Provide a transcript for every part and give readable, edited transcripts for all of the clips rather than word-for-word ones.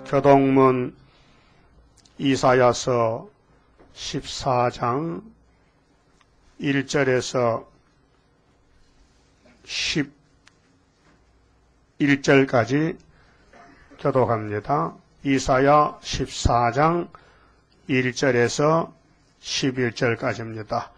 교동문 이사야서 14장 1절에서 11절까지 교독합니다. 이사야 14장 1절에서 11절까지입니다.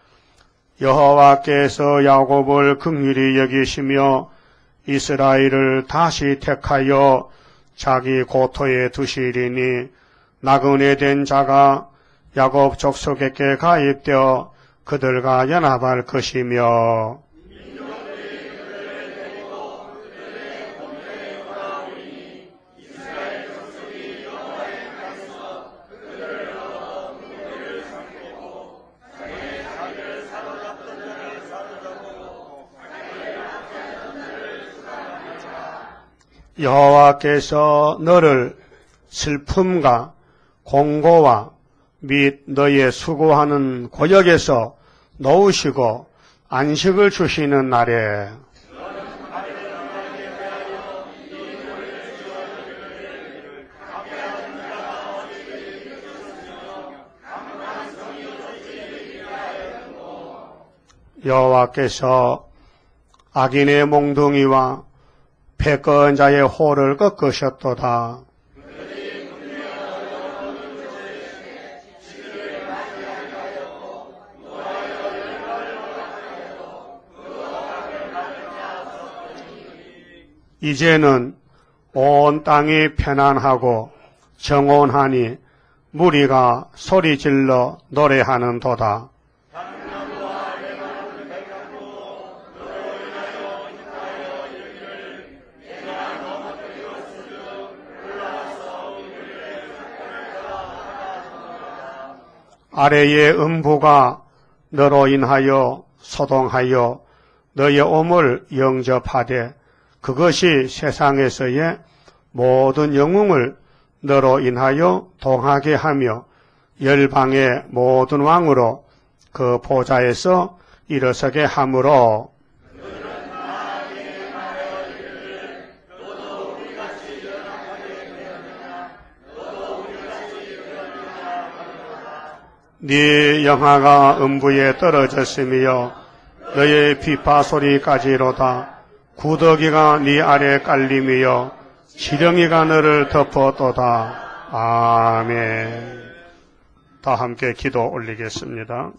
여호와께서 야곱을 긍휼히 여기시며 이스라엘을 다시 택하여 자기 고토에 두시리니 나그네 된 자가 야곱 족속에게 가입되어 그들과 연합할 것이며 여호와께서 너를 슬픔과 공고와 및 너의 수고하는 고역에서 놓으시고 안식을 주시는 날에 여호와께서 악인의 몽둥이와 패권 자의 호를 꺾으셨도다. 이제는 온 땅이 편안하고 정온하니 무리가 소리질러 노래하는도다. 아래의 음부가 너로 인하여 소동하여 너의 오물 영접하되 그것이 세상에서의 모든 영웅을 너로 인하여 동하게 하며 열방의 모든 왕으로 그 보좌에서 일어서게 하므로 네 영화가 음부에 떨어졌으며 너의 비파 소리까지로다. 구더기가 네 아래 깔림이여 지렁이가 너를 덮어도다. 아멘. 다 함께 기도 올리겠습니다.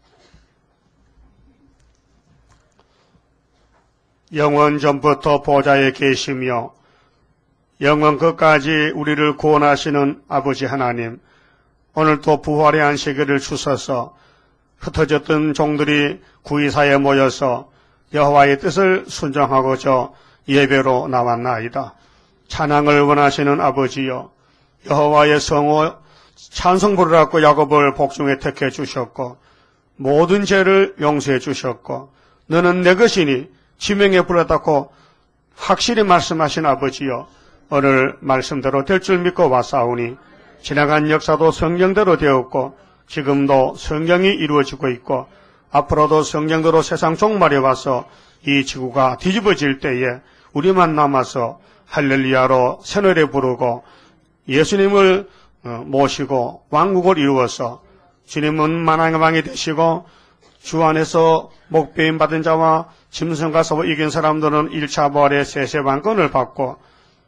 영원 전부터 보좌에 계시며 영원 끝까지 우리를 구원하시는 아버지 하나님, 오늘도 부활의 안식일을 주셔서 흩어졌던 종들이 구의사에 모여서 여호와의 뜻을 순종하고자 예배로 나왔나이다. 찬양을 원하시는 아버지여, 여호와의 성호 찬송 부르라고 야곱을 복중에 택해 주셨고 모든 죄를 용서해 주셨고 너는 내 것이니 지명에 불렀다고 확실히 말씀하신 아버지여, 오늘 말씀대로 될 줄 믿고 왔사오니 지나간 역사도 성경대로 되었고 지금도 성경이 이루어지고 있고 앞으로도 성경대로 세상 종말에 와서 이 지구가 뒤집어질 때에 우리만 남아서 할렐루야로 새노래 부르고 예수님을 모시고 왕국을 이루어서 주님은 만왕의 왕이 되시고 주 안에서 목배임 받은 자와 짐승과 서로 이긴 사람들은 1차 부활의 세세왕권을 받고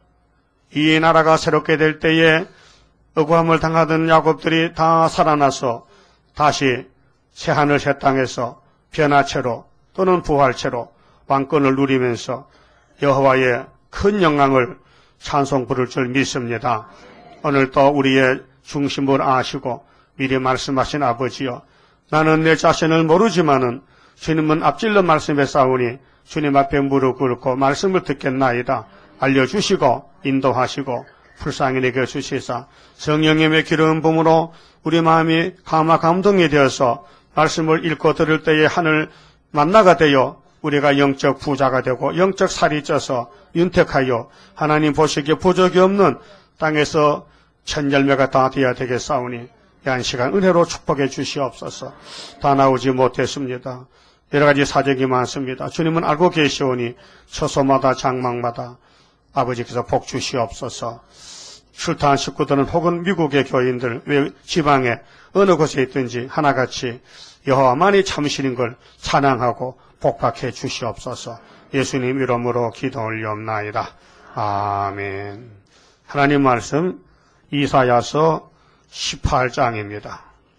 이 나라가 새롭게 될 때에 억울함을 당하던 야곱들이 다 살아나서 다시 새하늘 새 땅에서 변화체로 또는 부활체로 왕권을 누리면서 여호와의 큰 영광을 찬송 부를 줄 믿습니다. 오늘도 우리의 중심을 아시고 미리 말씀하신 아버지여, 나는 내 자신을 모르지만은 주님은 앞질러 말씀에 싸우니 주님 앞에 무릎 꿇고 말씀을 듣겠나이다. 알려주시고 인도하시고 불쌍히 내게 주시사 성령님의 기름 부음으로 우리 마음이 감동이 되어서 말씀을 읽고 들을 때에 하늘 만나가 되어 우리가 영적 부자가 되고 영적 살이 쪄서 윤택하여 하나님 보시기에 부족이 없는 땅에서 천열매가 다 되어야 되겠사오니 이 시간 은혜로 축복해 주시옵소서. 다 나오지 못했습니다. 여러 가지 사정이 많습니다. 주님은 알고 계시오니 처소마다 장막마다 아버지께서 복 주시옵소서. 출타한 식구들은 혹은 미국의 교인들, 외 지방에 어느 곳에 있든지 하나같이 여호와만이 참신인 걸 찬양하고 복박해 주시옵소서. 예수님 이름으로 기도 올리옵나이다. 아멘. 하나님 말씀 이사야서 18장입니다.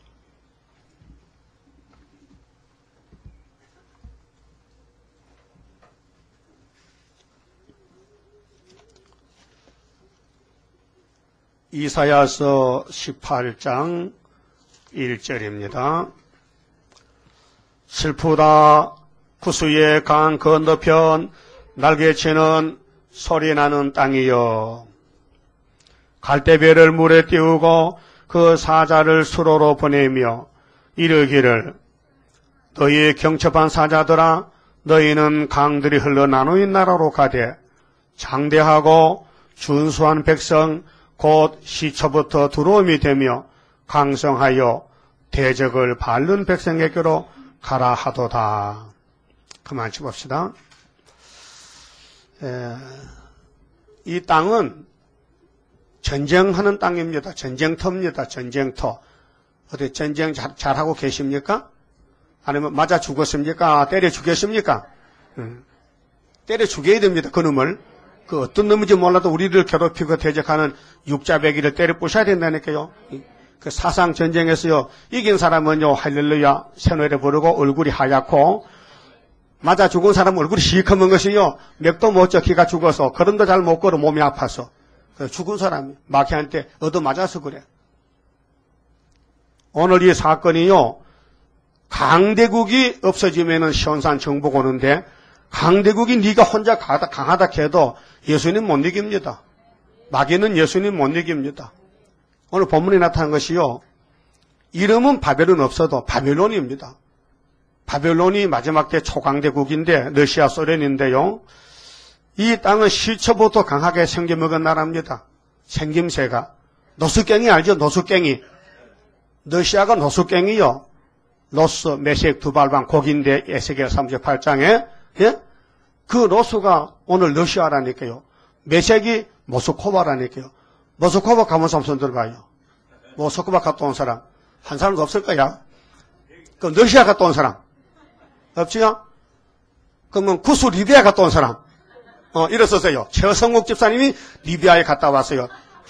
이사야서 18장 1절입니다. 슬프다 구수의 강 건너편 날개치는 소리나는 땅이여, 갈대별을 물에 띄우고 그 사자를 수로로 보내며 이르기를 너희의 경첩한 사자들아, 너희는 강들이 흘러나누인 나라로 가되 장대하고 준수한 백성 곧 시초부터 두려움이 되며 강성하여 대적을 밟는 백성에게로 가라 하도다. 그만 짚읍시다. 이 땅은 전쟁하는 땅입니다. 전쟁터입니다. 전쟁터. 어디 전쟁 잘하고 계십니까? 아니면 맞아 죽었습니까? 때려 죽였습니까? 때려 죽여야 됩니다. 그놈을. 그 어떤 놈인지 몰라도 우리를 괴롭히고 대적하는 육자배기를 때려 부셔야 된다니까요. 그 사상 전쟁에서요, 이긴 사람은요, 할렐루야 새노래 부르고 얼굴이 하얗고, 맞아 죽은 사람은 얼굴이 시커먼 것이요, 맥도 못 져 기가 죽어서 걸음도 잘 못 걸어 몸이 아파서. 죽은 사람이 마귀한테 얻어맞아서 그래. 오늘 이 사건이요, 강대국이 없어지면은 시온산 정복 오는데, 강대국이 네가 혼자 강하다 해도 예수님 못 이깁니다. 마귀는 예수님 못 이깁니다. 오늘 본문에 나타난 것이요, 이름은 바벨은 없어도 바벨론입니다. 바벨론이 마지막 때 초강대국인데 러시아 소련인데요, 이 땅은 시초부터 강하게 생겨먹은 나라입니다. 생김새가. 노숙갱이 알죠? 노숙갱이. 러시아가 노숙갱이요. 로스, 메섹, 두발방, 곡인데 에스겔 38장에 예? 그 로스가 오늘 러시아라니까요. 메섹이 모스코바라니까요. 모스코바 가면서 한번 손 들어봐요. 모스코바 갔다 온 사람 한 사람도 없을 거야. 그럼 러시아 갔다 온 사람 없지요? 그러면 구수 리비아 갔다 온 사람 이랬었어요. 최성국 집사님이 리비아에 갔다 왔어요.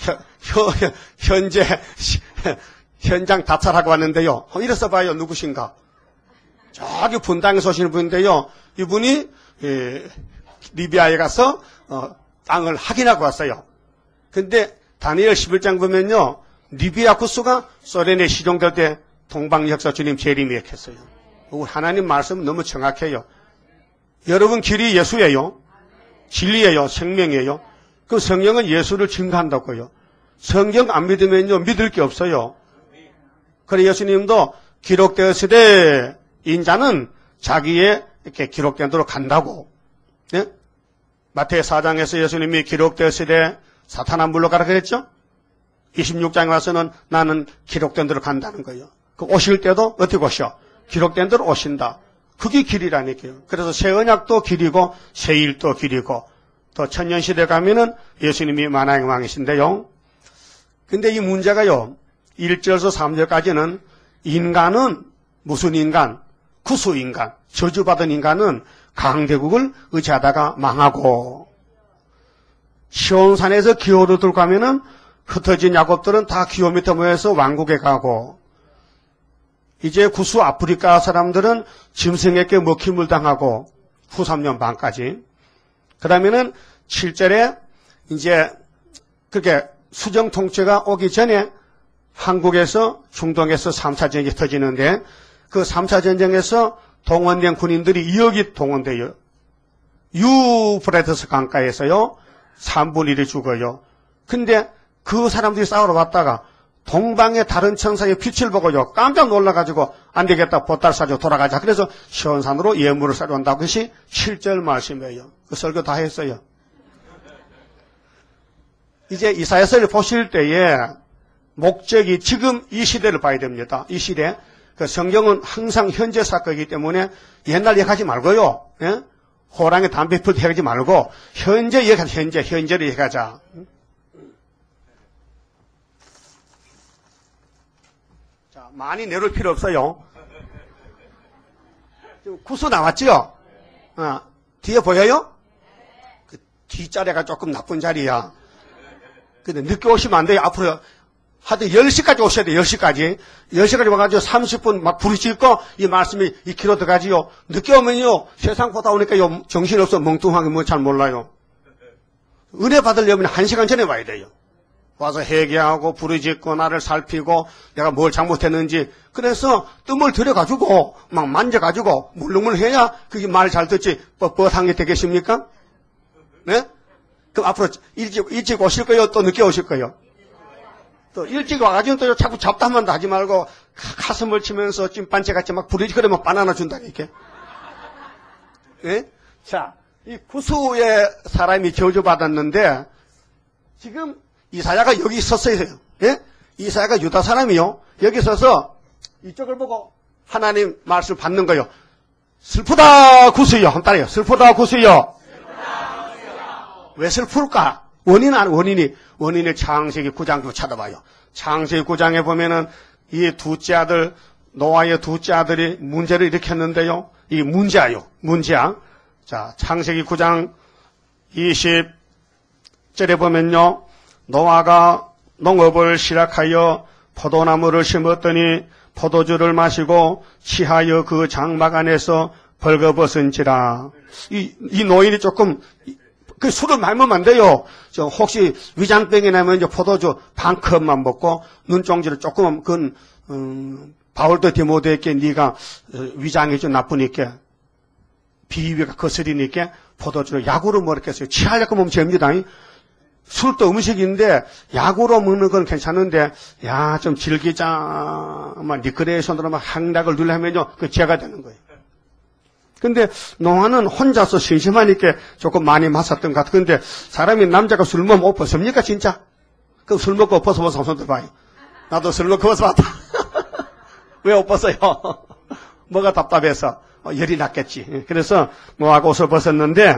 현재 현장 답찰하고 왔는데요. 이래서 봐요. 누구신가? 저기 분당에서 오시는 분인데요. 이분이 리비아에 가서 땅을 확인하고 왔어요. 근데 다니엘 11장 보면요, 리비아 구스가 소련에 시종될 때 동방역사 주님 재림이었어요. 하나님 말씀은 너무 정확해요. 여러분 길이 예수예요. 진리예요. 생명이에요. 그 성경은 예수를 증거한다고요. 성경 안 믿으면요, 믿을 게 없어요. 그래 예수님도 기록되었으되 인자는 자기의 이렇게 기록된 대로 간다고. 예? 마태의 4장에서 예수님이 기록되었으되 사탄아 물러가라 그랬죠? 26장에 와서는 나는 기록된 대로 간다는 거예요. 그 오실 때도 어떻게 오셔? 기록된 대로 오신다. 그게 길이라니까요. 그래서 새 언약도 길이고 새 일도 길이고 또 천년시대 가면은 예수님이 만왕의 왕이신데요. 근데 이 문제가요, 1절에서 3절까지는 인간은 무슨 인간? 구수인간, 저주받은 인간은 강대국을 의지하다가 망하고, 시온산에서 기호로 들고 가면은 흩어진 야곱들은 다 기호 밑에 모여서 왕국에 가고, 이제 구수 아프리카 사람들은 짐승에게 먹힘을 당하고 후 3년 반까지. 그 다음에는 7절에 이제 그렇게 수정 통치가 오기 전에 한국에서 중동에서 3차 전쟁이 터지는데 그 3차 전쟁에서 동원된 군인들이 2억이 동원돼요. 유프라테스 강가에서요. 3분의 1이 죽어요. 근데 그 사람들이 싸우러 왔다가 동방의 다른 천사의 빛을 보고요. 깜짝 놀라가지고 안 되겠다. 보따리 싸줘 돌아가자. 그래서 시온산으로 예물을 싸러 온다고. 그것이 7절 말씀이에요. 그 설교 다 했어요. 이제 이사야서를 보실 때에 목적이 지금 이 시대를 봐야 됩니다. 이 시대. 그 성경은 항상 현재 사건이기 때문에 옛날 얘기하지 말고요. 예? 호랑이 담배 필 때 얘기하지 말고 현재 얘기하자. 현재를 얘기하자. 자, 많이 내놓을 필요 없어요. 구수 나왔죠? 뒤에 보여요? 그 뒷자리가 조금 나쁜 자리야. 근데 늦게 오시면 안 돼요. 앞으로 하여튼 10시까지 오셔야 돼요. 10시까지. 10시까지 와가지고 30분 막 부르짖고 이 말씀이 이 귀로 들어가지요. 늦게 오면요. 세상 보다 오니까요. 정신없어 멍뚱하게 뭐 잘 몰라요. 은혜 받으려면 1시간 전에 와야 돼요. 와서 회개하고 부르짖고 나를 살피고 내가 뭘 잘못했는지 그래서 뜸을 들여가지고 막 만져가지고 물렁물렁해야 그게 말 잘 듣지 뻣뻣한 게 되겠습니까? 네? 그럼 앞으로 일찍 오실 거예요? 또 늦게 오실 거예요? 또 일찍 와가지고 또 자꾸 잡담만 하지 말고 가슴을 치면서 찐반채같이 막 부르짖고 막 바나나 준다니까. 네? 자, 이 구수의 사람이 저주받았는데 지금 이사야가 여기 있었어요. 예? 이사야가 유다 사람이요. 여기 서서 이쪽을 보고 하나님 말씀을 받는 거요. 슬프다 구수여. 한 따라요. 슬프다 구수여. 왜 슬플까? 원인이 창세기 9장도 찾아봐요. 창세기 9장에 보면은 이 둘째 아들, 노아의 둘째 아들이 문제를 일으켰는데요. 이 문제야. 자, 창세기 9장 20절에 보면요. 노아가 농업을 시작하여 포도나무를 심었더니 포도주를 마시고 취하여 그 장막 안에서 벌거벗은지라. 이 노인이 조금 그 술을 많이 먹으면 안 돼요. 혹시 위장병이 나면 이제 포도주 반 컵만 먹고 눈종지를 조금 바울도 디모데에게 네가 위장이 좀 나쁘니까 비위가 거스리니까 포도주를 약으로 먹겠어요. 취하려고 먹으면 됩니다. 술도 음식인데 약으로 먹는 건 괜찮은데 야 좀 즐기자 막 리크레이션으로 막 향락을 누르면요 그 죄가 되는 거예요. 근데 노아는 혼자서 심심하니까 조금 많이 마셨던 것 같아. 근데 사람이 남자가 술 먹으면 옷 벗습니까 진짜? 그럼 술 먹고 벗어봐서 손 들어봐요. 나도 술 먹고 벗어봤다. 왜 옷 벗어요? 뭐가 답답해서 열이 났겠지. 그래서 노아가 옷을 벗었는데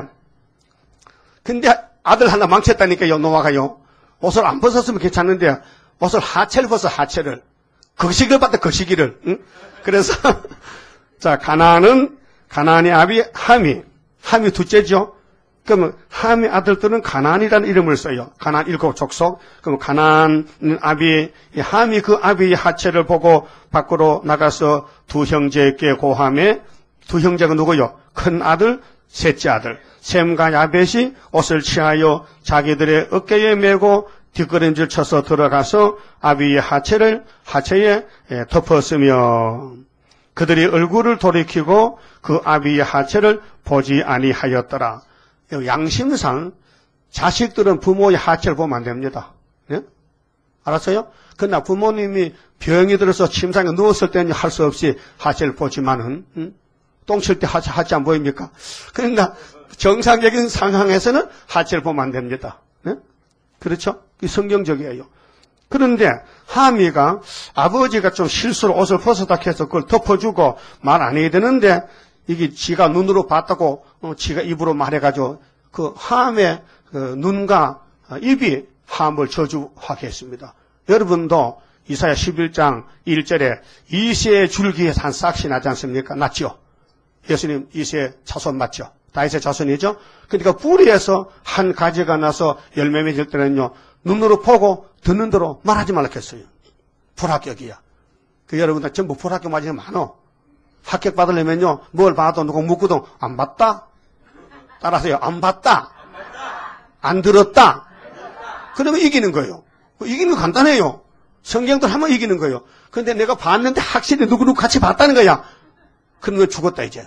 근데 아들 하나 망쳤다니까요, 노아가요. 옷을 안 벗었으면 괜찮은데, 옷을 하체를 벗어, 하체를. 거시기를 받다, 거시기를. 응? 그래서, 자, 가나안의 아비 함이 둘째죠. 그러면 함의 아들들은 가나안이라는 이름을 써요. 가나안 7 족속. 그럼 가나안 아비, 함이 그 아비의 하체를 보고 밖으로 나가서 두 형제에게 고함해, 두 형제가 누구요? 큰 아들, 셋째 아들. 셈과 야벳이 옷을 취하여 자기들의 어깨에 메고 뒷걸음질 쳐서 들어가서 아비의 하체에 덮었으며 그들이 얼굴을 돌이키고 그 아비의 하체를 보지 아니하였더라. 양심상 자식들은 부모의 하체를 보면 안 됩니다. 예? 알았어요? 그러나 부모님이 병이 들어서 침상에 누웠을 때는 할 수 없이 하체를 보지만은 똥 칠 때 하체 안 보입니까? 그러니까 정상적인 상황에서는 하체를 보면 안 됩니다. 네? 그렇죠? 성경적이에요. 그런데 하미가 아버지가 좀 실수로 옷을 벗었다 해서 그걸 덮어주고 말 안 해야 되는데 이게 지가 눈으로 봤다고 지가 입으로 말해가지고 그 함의 눈과 입이 함을 저주하게 했습니다. 여러분도 이사야 11장 1절에 이새의 줄기에서 한 싹이 나지 않습니까? 났죠? 예수님 이새의 자손 맞죠? 다윗의 자손이죠? 그러니까 뿌리에서 한 가지가 나서 열매 맺을 때는요, 눈으로 보고 듣는 대로 말하지 말라 했어요. 불합격이야. 그 여러분들 전부 불합격 맞은 게 많어. 합격 받으려면요, 뭘 봐도 누구 묻고도 안 봤다? 따라서요, 안 봤다? 안 들었다? 그러면 이기는 거예요. 이기는 거 간단해요. 성경들 하면 이기는 거예요. 근데 내가 봤는데 확실히 누구누구 같이 봤다는 거야. 그러면 죽었다 이제.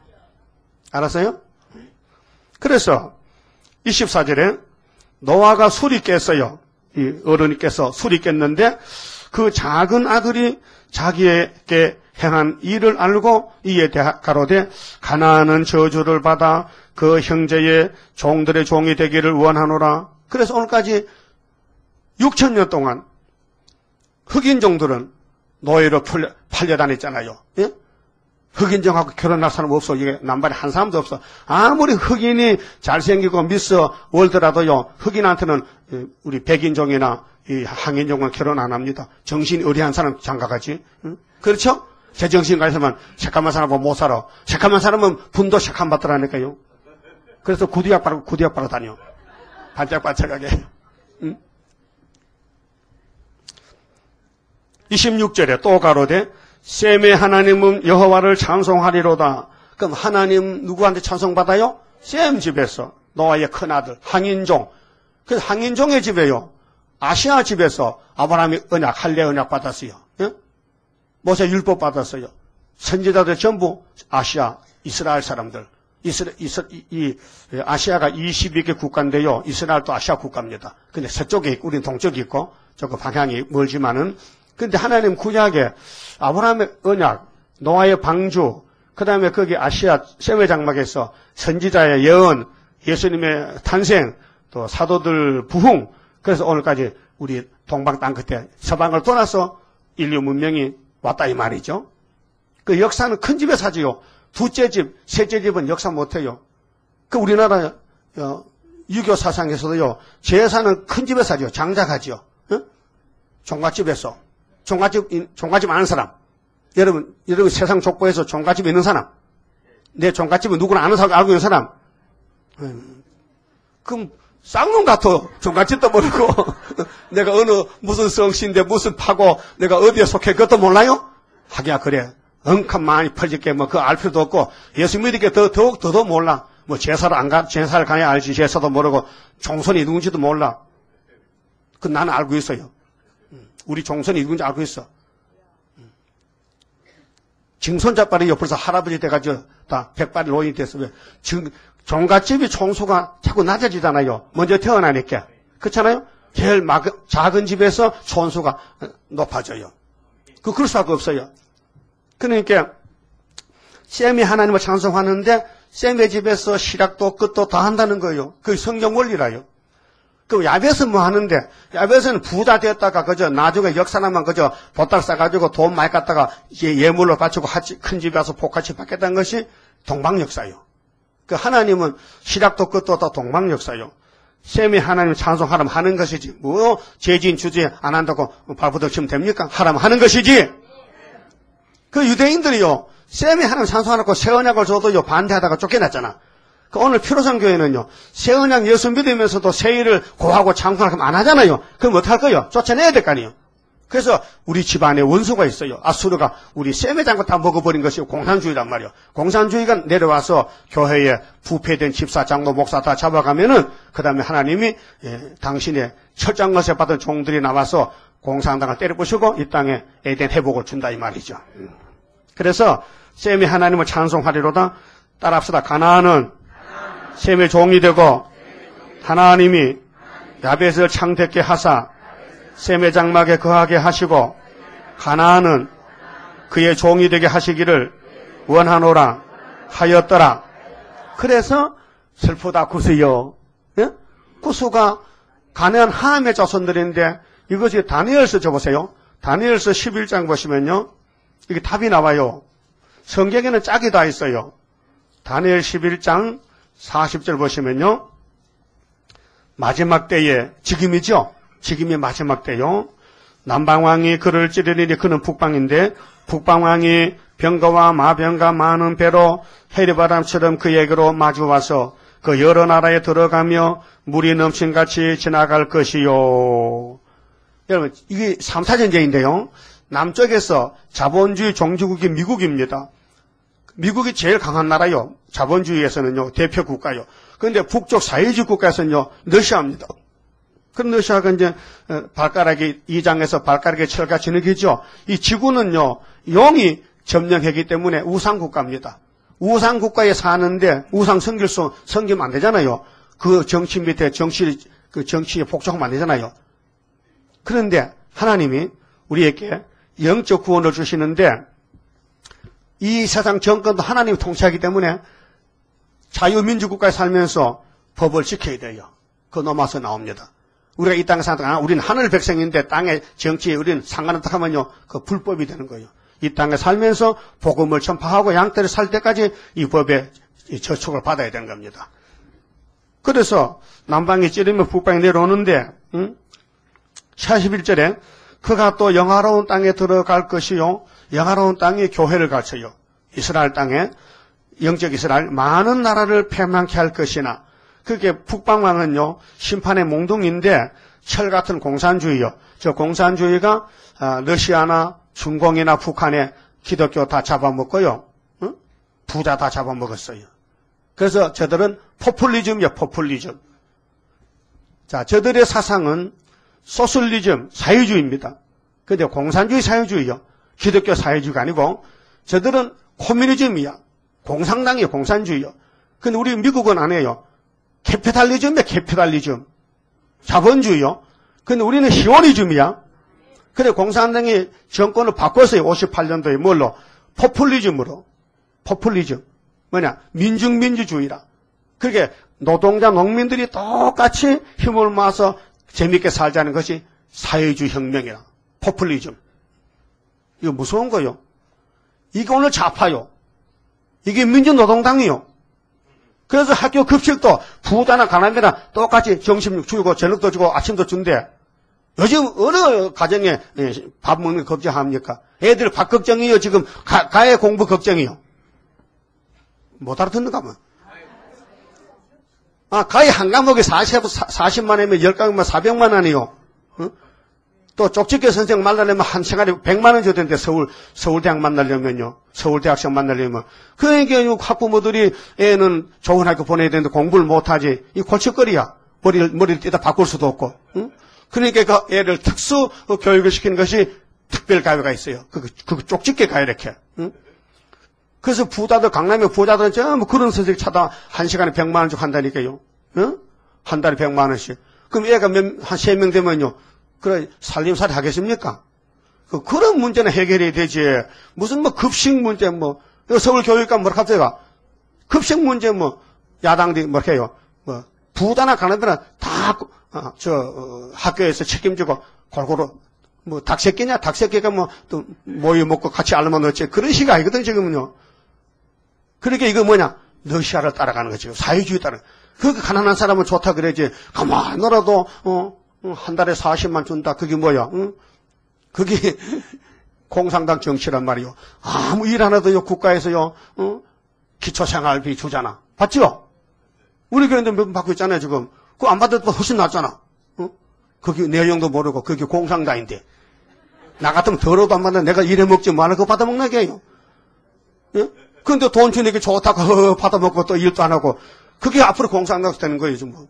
알았어요? 그래서 24절에 노아가 술이 깼어요. 이 어른이께서 술이 깼는데 그 작은 아들이 자기에게 행한 일을 알고 이에 가로되 가나안은 저주를 받아 그 형제의 종들의 종이 되기를 원하노라. 그래서 오늘까지 6,000년 동안 흑인 종들은 노예로 팔려다녔잖아요. 예? 흑인종하고 결혼할 사람 없어. 이게 남발에 한 사람도 없어. 아무리 흑인이 잘생기고 미스 월드라도요, 흑인한테는 우리 백인종이나 이 항인종은 결혼 안 합니다. 정신이 의리한 사람 장가가지. 응? 그렇죠? 제정신 가있으면 새까만 사람은 못 살아. 새까만 사람은 분도 새까만 받더라니까요. 그래서 구두약 바르고 다녀. 반짝반짝하게. 응? 26절에 또 가로되 셈의 하나님은 여호와를 찬송하리로다. 그럼 하나님 누구한테 찬송받아요? 셈 집에서. 노아의 큰아들 항인종. 그래서 항인종의 집에요. 아시아 집에서 아브라함이 언약, 할례 언약 받았어요. 예? 모세 율법 받았어요. 선지자들 전부 아시아, 이스라엘 사람들. 아시아가 22개 국가인데요. 이스라엘도 아시아 국가입니다. 근데 서쪽에 있고, 우리는 동쪽에 있고, 저거 방향이 멀지만은, 근데 하나님 구약에 아브라함의 언약, 노아의 방주, 그 다음에 거기 아시아 셈의 장막에서 선지자의 예언, 예수님의 탄생, 또 사도들 부흥, 그래서 오늘까지 우리 동방 땅 끝에 서방을 떠나서 인류 문명이 왔다 이 말이죠. 그 역사는 큰 집에 사지요. 둘째 집, 셋째 집은 역사 못해요. 그 우리나라 유교 사상에서도요. 제사는 큰 집에 사지요. 장작하지요. 응? 종갓집에서. 종갓집 아는 사람. 여러분 세상 족보에서 종갓집에 있는 사람. 내 종갓집은 누구나 아는 사람, 알고 있는 사람. 그럼 쌍놈 같아. 종갓집도 모르고 내가 무슨 성씨인데 무슨 파고 내가 어디에 속해 그것도 몰라요? 하기야 그래. 엄청 많이 퍼질게 뭐 그거 알 필요도 없고 예수 믿으니까 더욱더 몰라. 뭐 제사를 가야 알지. 제사도 모르고 종손이 누군지도 몰라. 그 나는 알고 있어요. 우리 종손이 누군지 알고 있어. 증손자빨이요. 벌써 할아버지 돼가지고 다 백발이 노인이 됐어. 왜? 종갓집이 총수가 자꾸 낮아지잖아요. 먼저 태어나니까. 그렇잖아요? 제일 작은 집에서 총수가 높아져요. 그럴 수가 없어요. 그러니까 셈이 하나님을 찬송하는데 셈의 집에서 시락도 끝도 다 한다는 거예요. 그게 성경 원리라요. 그 야벳은 뭐 하는데 야벳은 부자 되었다가 그저 나중에 역사나만 그저 보따리 싸가지고 돈 많이 갖다가 예물로 바치고 큰 집에 와서 복같이 받겠다는 것이 동방 역사요. 그 하나님은 시락도 끝도 다 동방 역사요. 셈이 하나님 찬송하라면 하는 것이지 뭐 죄진 주제 안 한다고 발부덕 치면 됩니까? 하라면 하는 것이지. 그 유대인들이요 셈이 하나님 찬송하라고 새 언약을 줘도요 반대하다가 쫓겨났잖아. 오늘 피로상 교회는요, 새 언약 예수 믿으면서도 새 일을 고하고 찬송하면 안 하잖아요. 그럼 어떡할 거예요? 쫓아내야 될 거 아니에요. 그래서 우리 집안에 원수가 있어요. 아수르가 우리 셈의 장고 다 먹어버린 것이 공산주의란 말이에요. 공산주의가 내려와서 교회에 부패된 집사, 장로, 목사 다 잡아가면은 그 다음에 하나님이 당신의 철장것에 받은 종들이 나와서 공산당을 때려부시고 이 땅에 에덴 회복을 준다 이 말이죠. 그래서 셈이 하나님을 찬송하리로다. 따라합시다. 가나안은 셈의 종이 되고 하나님이 야벳을 창택케 하사 셈의 장막에 거하게 하시고 가나안은 그의 종이 되게 하시기를 원하노라 하였더라. 그래서 슬프다 구스요. 예? 구스가 가나안 함의 자손들인데 이것이 다니엘서 줘보세요. 다니엘서 11장 보시면요. 이게 답이 나와요. 성경에는 짝이 다 있어요. 다니엘 11장 40절 보시면요. 마지막 때에 지금이죠. 지금이 마지막 때요. 남방왕이 그를 찌르리니 그는 북방인데 북방왕이 병거와 마병과 많은 배로 해리바람처럼 그에게로 마주와서 그 여러 나라에 들어가며 물이 넘친같이 지나갈 것이요. 여러분 이게 3차 전쟁인데요. 남쪽에서 자본주의 종주국이 미국입니다. 미국이 제일 강한 나라요. 자본주의에서는요. 대표 국가요. 그런데 북쪽 사회주의 국가에서는요. 러시아입니다. 그럼 러시아가 이제 발가락이 2장에서 발가락에 철가 진흙이죠. 이 지구는요. 용이 점령했기 때문에 우상국가입니다. 우상국가에 사는데 우상 섬기면 안 되잖아요. 그 정치 밑에 정치에 복종하면 안 되잖아요. 그런데 하나님이 우리에게 영적 구원을 주시는데 이 세상 정권도 하나님이 통치하기 때문에 자유민주국가에 살면서 법을 지켜야 돼요. 그 넘어서 나옵니다. 우리가 이 땅에 사는 우리는 하늘 백성인데 땅의 정치에 우리는 상관없다 하면요. 그 불법이 되는 거예요. 이 땅에 살면서 복음을 전파하고 양떼를 살 때까지 이 법에 저축을 받아야 되는 겁니다. 그래서 남방이 찌르면 북방이 내려오는데 41절에 그가 또 영화로운 땅에 들어갈 것이요 영화로운 땅에 교회를 갖춰요. 이스라엘 땅에 영적 이스라엘 많은 나라를 패망케 할 것이나 그게 북방왕은요 심판의 몽둥인데 철 같은 공산주의요. 저 공산주의가 러시아나 중공이나 북한에 기독교 다 잡아먹고요. 부자 다 잡아먹었어요. 그래서 저들은 포퓰리즘이요. 포퓰리즘. 자, 저들의 사상은 소셜리즘, 사회주의입니다. 근데 공산주의 사회주의요. 기독교 사회주의가 아니고 저들은 코뮤니즘이야. 공산당이요. 공산주의요. 근데 우리 미국은 안 해요. 캐피탈리즘이야. 캐피탈리즘. 자본주의요. 근데 우리는 히오니즘이야. 근데 공산당이 정권을 바꿨어요. 58년도에 뭘로? 포퓰리즘으로. 포퓰리즘. 뭐냐? 민중민주주의라. 그게 노동자, 농민들이 똑같이 힘을 모아서 재밌게 살자는 것이 사회주의 혁명이라. 포퓰리즘. 이거 무서운 거요. 이게 오늘 좌파요. 이게 민주노동당이요. 그래서 학교 급식도 부자나 가난이나 똑같이 점심 주고 저녁도 주고 아침도 준대. 요즘 어느 가정에 밥 먹는 거 걱정합니까? 애들 밥 걱정이요. 지금 가해 공부 걱정이요. 못 알아듣는가 뭐. 가해 한 과목에 40만 원이면 10과목이면 400만 원이요. 또 쪽집게 선생 만나려면 한 시간에 100만 원 줘야 되는데 서울대학 만나려면요. 서울대학생 만나려면. 그러니까 학부모들이 애는 좋은 학교 보내야 되는데 공부를 못하지. 이 골칫거리야. 머리를 떼다 바꿀 수도 없고. 그러니까 그 애를 특수 교육을 시키는 것이 특별가요가 있어요. 그 쪽집게 가요 이렇게. 그래서 부자들, 강남의 부자들은 전부 그런 선생님 찾아 한 시간에 100만 원 주고 한다니까요. 한 달에 100만 원씩. 그럼 애가 한 3명 되면요. 그래, 살림살이 하겠습니까? 그런 문제는 해결해야 되지. 무슨 급식 문제 서울교육감 뭐라 합니까? 급식 문제 야당들이 뭐라 해요? 부자나 가난들은 다, 학교에서 책임지고 골고루, 닭새끼냐? 닭새끼가 또 모유 먹고 같이 알면 어째. 그런 식이 아니거든, 지금은요. 그러니까 이거 뭐냐? 러시아를 따라가는 거죠. 사회주의 따라. 그렇게 가난한 사람은 좋다 그러지. 가만히 놀아도, 한 달에 40만 준다. 그게 뭐야? 그게 공산당 정치란 말이요. 아무 일 하나도요, 국가에서요, 기초생활비 주잖아. 봤죠? 우리 교회도 몇 번 받고 있잖아요, 지금. 그거 안 받을 때 훨씬 낫잖아. 그게 내용도 모르고, 그게 공산당인데. 나 같으면 더러도 안 받는 내가 일해 먹지 말고 그거 받아먹는 게요. 예? 근데 돈 주니까 좋다고 받아먹고 또 일도 안 하고. 그게 앞으로 공산당에서 되는 거예요, 지금.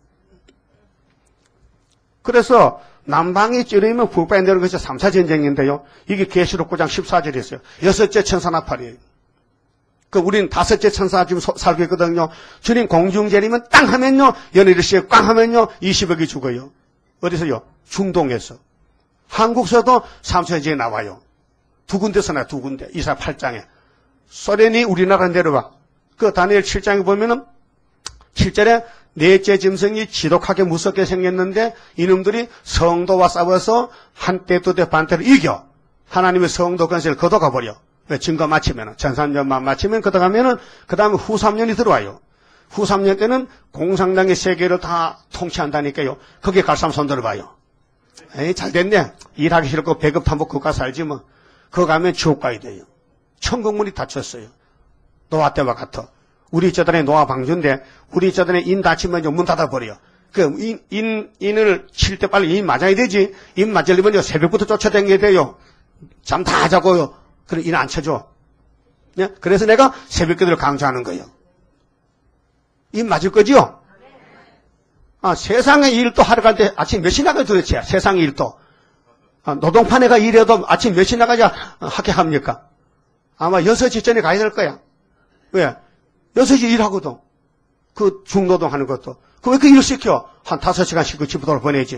그래서 남방이 찌르면 북방이 내려오는 것이 3차 전쟁인데요. 이게 계시록 9장 14절에 있어요. 6째 천사 나팔이에요. 우리는 5째 천사 지금 살고 있거든요. 주님 공중제리면 땅 하면요. 연일시에 꽝 하면요. 20억이 죽어요. 어디서요? 중동에서. 한국서도 3차 전쟁이 나와요. 두 군데서 나요. 두 군데. 이사 8장에. 소련이 우리나라 내려와. 다니엘 7장에 보면은 7절에 넷째 짐승이 지독하게 무섭게 생겼는데 이놈들이 성도와 싸워서 한 때, 두 대, 반 때를 이겨. 하나님의 성도 권세를 걷어가 버려. 왜? 증거 마치면, 전산전만 마치면 걷어가면은 그 다음에 후 3년이 들어와요. 후 3년 때는 공산당의 세계를 다 통치한다니까요. 거기에 갈 사람 손 들어봐요. 에이, 잘 됐네. 일하기 싫고 배급 타먹고 그거 살지 뭐. 그거 가면 지옥 가야 돼요. 천국문이 닫혔어요. 노아 때와 같아. 우리 저단에 노아 방주인데 우리 저단에 인 다치면 문 닫아버려. 인을 칠 때 빨리 인 맞아야 되지. 인 맞으려면 새벽부터 쫓아다녀야 돼요. 잠 다 자고요. 그래 인 안 쳐줘. 네? 그래서 내가 새벽기도를 강조하는 거예요. 인 맞을 거지요? 세상의 일도 하러 갈 때 아침 몇 시 나가요 도대체? 세상의 일도. 노동판에가 일해도 아침 몇 시 나가야 합격합니까? 아마 6시 전에 가야 될 거야. 왜? 6시 일하거든. 그 중노동 하는 것도. 그 왜 그 일 시켜? 한 5시간씩 그 집으로 보내지.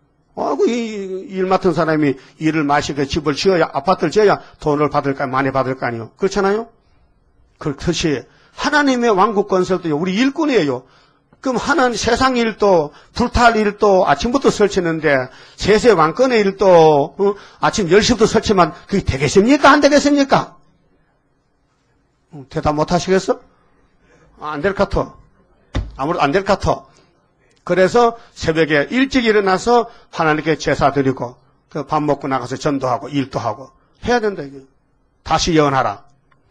일 맡은 사람이 일을 마시고 집을 지어야, 아파트를 지어야 돈을 받을까, 많이 받을 거 아니에요. 그렇잖아요? 그렇듯이 하나님의 왕국 건설도 우리 일꾼이에요. 그럼 하는 세상 일도, 불탈 일도 아침부터 설치는데, 세세 왕권의 일도, 아침 10시부터 설치면 그게 되겠습니까? 안 되겠습니까? 대답 못 하시겠어? 안 될 것 같아. 아무래도 안 될 것 같아. 그래서 새벽에 일찍 일어나서 하나님께 제사 드리고, 그 밥 먹고 나가서 전도하고, 일도 하고, 해야 된다, 이게. 다시 예언하라.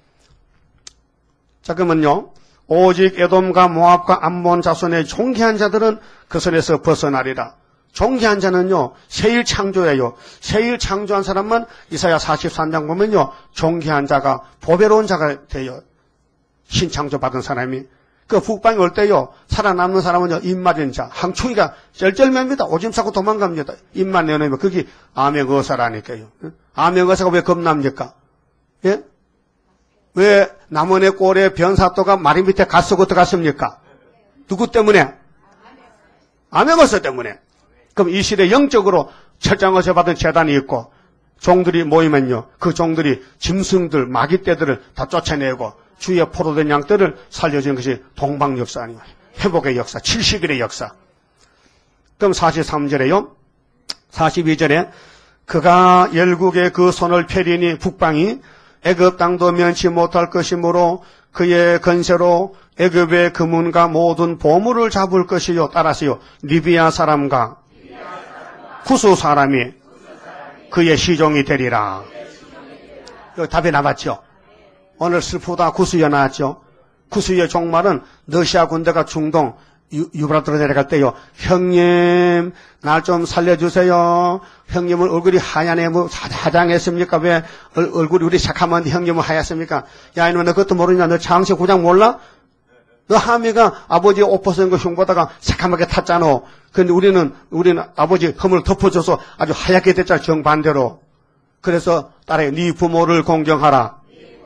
자, 그러면요. 오직 에돔과 모압과 암몬 자손의 존귀한 자들은 그 손에서 벗어나리라. 존귀한 자는요, 새일 창조예요. 새일 창조한 사람만 이사야 43장 보면요, 존귀한 자가, 보배로운 자가 돼요. 신창조 받은 사람이. 그 북방에 올 때요, 살아남는 사람은요, 입맞은 자, 항충이가 쩔쩔맵니다. 오줌 싸고 도망갑니다. 입만 내놓으면 그게 암행어사라니까요. 암행어사가 왜 겁납니까? 예? 왜 남원의 꼴에 변사또가 마리 밑에 갓 썩어 들어갔습니까? 누구 때문에? 암행어사 때문에. 그럼 이 시대 영적으로 철장어서 받은 재단이 있고 종들이 모이면요. 그 종들이 짐승들, 마귀떼들을 다 쫓아내고 주위에 포로된 양떼를 살려주는 것이 동방 역사 아니에요. 회복의 역사, 70일의 역사. 그럼 43절에요. 42절에 그가 열국의 그 손을 펴리니 북방이 애굽 땅도 면치 못할 것이므로 그의 건세로 애굽의 금은과 모든 보물을 잡을 것이요. 따라서요. 리비아 사람과 구스 사람이 그의 시종이 되리라. 여기 답이 나왔죠. 오늘 슬프다 구스여 나왔죠. 구스의 종말은 러시아 군대가 중동 유브라토로 내려갈 때요. 형님 날 좀 살려주세요. 형님은 얼굴이 하얀에 뭐 화장했습니까? 왜 얼굴이 우리 새카만데 형님은 하얗습니까? 야 이놈아 너 그것도 모르냐? 너 장시 구장 몰라? 너 하미가 아버지 옷 벗은 거 흉보다가 새카맣게 탔잖아. 근데 우리는 아버지 흠을 덮어줘서 아주 하얗게 됐잖아. 정반대로. 그래서 따라해. 네 부모를 공경하라.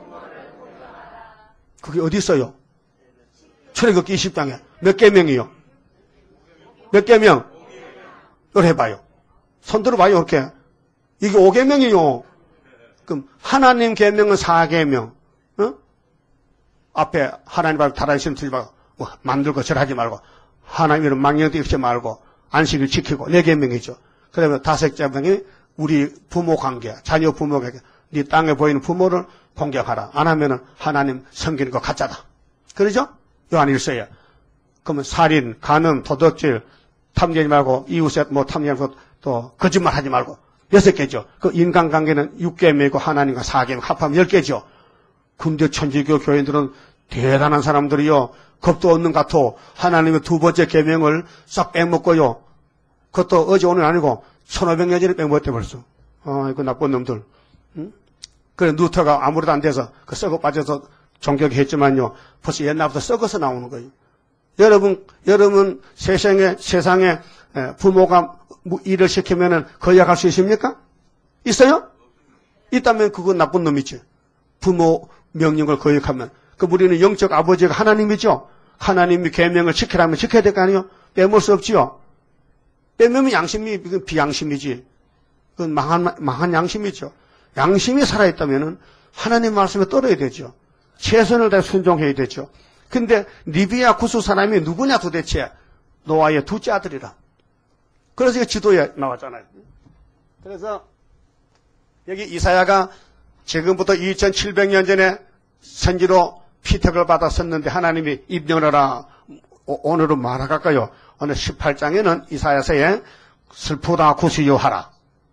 그게 어디 있어요? 출애굽기 20장에. 몇 계명이요? 몇 계명? 이걸 해봐요. 손 들어봐요. 이렇게. 이게 5계명이요. 그럼 하나님 계명은 4계명. 어? 앞에 하나님 앞에 달아있으면 들지 말고 뭐 만들고 절하지 말고 하나님 이름 망령도 입지 말고 안식을 지키고 4계명이죠. 그 다음에 5계명이 우리 부모 관계, 자녀 부모 관계. 네 땅에 보이는 부모를 공격하라. 안 하면은 하나님 섬기는 거 가짜다. 그러죠? 요한 1서에. 그러면 살인, 간음, 도둑질, 탐지하지 말고 이웃에 뭐 탐지하지 말고 또 거짓말 하지 말고 6개죠. 그 인간관계는 6계명이고 하나님과 4계명 합하면 10개죠. 근데 천주교 교인들은 대단한 사람들이요. 겁도 없는 것 같아. 하나님의 두 번째 계명을 싹 빼먹고요. 그것도 어제 오늘 아니고 1500년 전에 빼먹었대 벌써. 이거 나쁜 놈들. 응? 그래 누터가 아무래도 안 돼서 그 썩어 빠져서 종교했지만요. 벌써 옛날부터 썩어서 나오는 거예요. 여러분 세상에 부모가 일을 시키면은 거역할 수 있습니까? 있어요? 있다면 그건 나쁜 놈이지. 부모 명령을 거역하면. 그 우리는 영적 아버지가 하나님이죠. 하나님이 계명을 지키라면 지켜야 될 거 아니에요? 빼먹을 수 없지요. 빼먹으면 양심이 비양심이지. 그건 망한 양심이죠. 양심이 살아있다면은 하나님 말씀에 떨어야 되죠. 최선을 다해 순종해야 되죠. 근데 리비아 구스 사람이 누구냐 도대체? 노아의 둘째 아들이라. 그래서 지도에 나왔잖아요. 그래서 여기 이사야가 지금부터 2700년 전에 선지로 피택을 받았었는데 하나님이 입력하라. 오늘은 말할까요? 오늘 18장에는 이사야서에 슬프다 구스여 하라.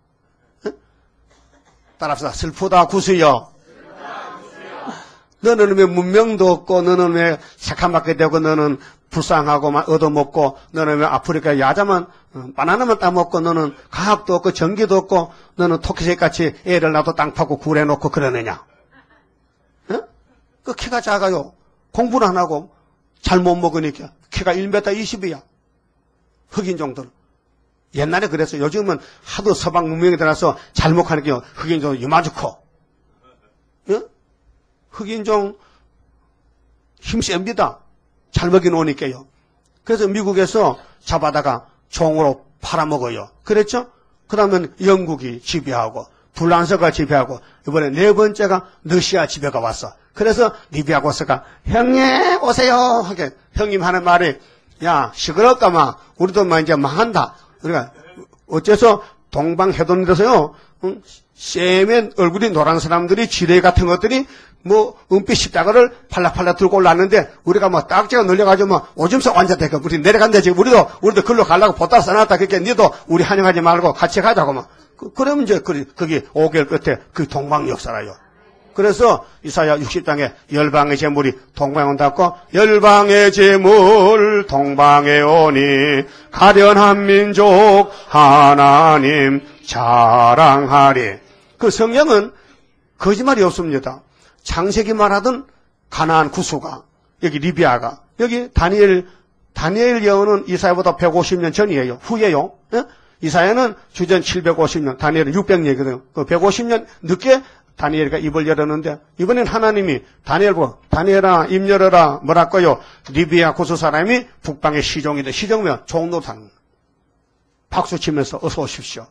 따라합시다. 슬프다 구스여. 너는 왜 문명도 없고 너는 왜 새카맣게 되고 너는 불쌍하고만 얻어먹고 너는 왜 아프리카 야자만 바나나만 따먹고 너는 과학도 없고 전기도 없고 너는 토끼새같이 애를 낳아도 땅 파고 굴에 놓고 그러느냐. 어? 그 키가 작아요. 공부를 안 하고 잘 못 먹으니까 키가 1m 20이야. 흑인종들. 옛날에 그랬어요. 요즘은 하도 서방 문명에 들어서 잘 먹하니까 흑인종들 이마주 커. 어? 흑인종 힘 셉니다. 잘 먹여놓으니까요. 그래서 미국에서 잡아다가 종으로 팔아먹어요. 그랬죠? 그 다음에 영국이 지배하고 불란서가 지배하고 이번에 4번째가 러시아 지배가 왔어. 그래서 리비아 고스가 형님 오세요 하게 형님 하는 말이 야, 시끄럽다, 마. 우리도 막 이제 망한다. 그러니까, 어째서 동방해돋는데서요, 쎄면 얼굴이 노란 사람들이 지뢰 같은 것들이 뭐, 은빛 십자가를 팔락팔락 들고 올랐는데, 우리가 뭐 딱지가 늘려가지고 뭐, 오줌 속 앉았다니까. 우리 내려간다, 지금. 우리도 글로 가려고 보따 써놨다. 그러니까, 니도 우리 환영하지 말고 같이 가자고 막. 그러면 이제, 거기 5개월 끝에 그 동방 역사라요. 그래서 이사야 60장에 열방의 제물이 동방에 온다고, 열방의 제물 동방에 오니 가련한 민족 하나님 자랑하리. 그 성경은 거짓말이 없습니다. 창세기 말하던 가나안 구수가, 여기 리비아가, 여기 다니엘 예언은 이사야보다 150년 전이에요. 후예요. 예? 이사야는 주전 750년, 다니엘은 600년이거든요. 그 150년 늦게 다니엘가 입을 열었는데, 이번엔 하나님이 다니엘아 입 열어라 뭐랄까요? 리비아 구수 사람이 북방의 시종인데, 시종이면 종로당 박수 치면서 어서 오십시오.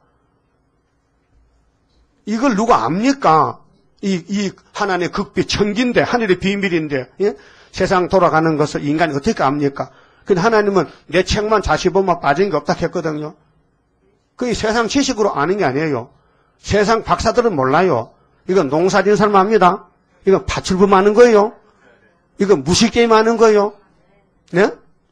이걸 누가 압니까? 이 하나님의 극비 천기인데, 하늘의 비밀인데, 예? 세상 돌아가는 것을 인간이 어떻게 압니까? 근데 하나님은 내 책만 자시 보면 빠진 게 없다 했거든요. 그게 세상 지식으로 아는 게 아니에요. 세상 박사들은 몰라요. 이건 농사 지은 사람 압니다. 이건 파출부 하는 거예요. 이건 무식게임 하는 거예요. 네?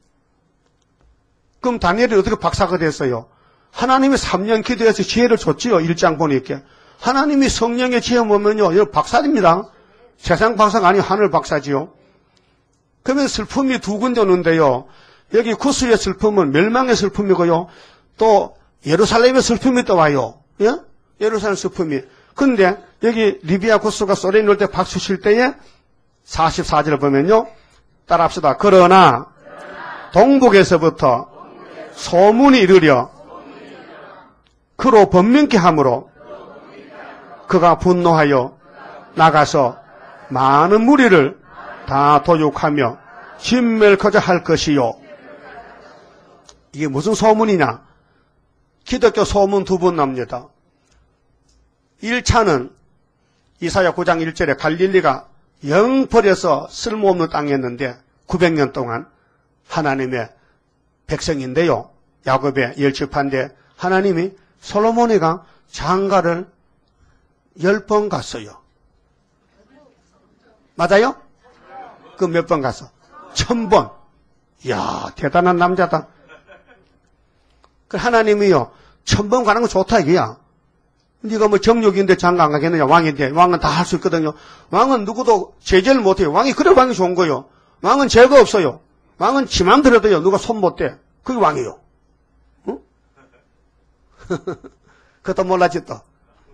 그럼 다니엘이 어떻게 박사가 됐어요? 하나님이 3년 기도해서 지혜를 줬지요. 1장 보니까. 하나님이 성령의 지혜 보면요, 이거 박사입니다. 세상 박사가 아니고 하늘 박사지요. 그러면 슬픔이 두 군데 오는데요. 여기 구수의 슬픔은 멸망의 슬픔이고요. 또 예루살렘의 슬픔이 또 와요. 예? 예루살렘 슬픔이. 근데 여기 리비아 구수가 소리 넣을 때 박수 칠 때에 44절 보면요. 따라합시다. 그러나 동북에서부터 소문이 이르려 그로 번민케 함으로 그가 분노하여 나가서 많은 무리를 다 도륙하며 진멸코자 할 것이요. 이게 무슨 소문이냐? 기독교 소문 두 번 납니다. 1차는 이사야 9장 1절에 갈릴리가 영 버려서 쓸모없는 땅이었는데 900년 동안 하나님의 백성인데요. 야곱의 열집한데 하나님이 솔로몬이가 장가를 10번 갔어요. 맞아요? 그 몇 번 갔어? 1000번. 이야, 대단한 남자다. 그 하나님이요, 1000번 가는 거 좋다 이게야. 네가 뭐 정육인데 장가 안 가겠느냐? 왕인데. 왕은 다 할 수 있거든요. 왕은 누구도 제재를 못해요. 왕이 그래 왕이 좋은 거요. 왕은 죄가 없어요. 왕은 지 맘대로 돼요. 누가 손 못 대. 그게 왕이요. 응? 그것도 몰랐지 또.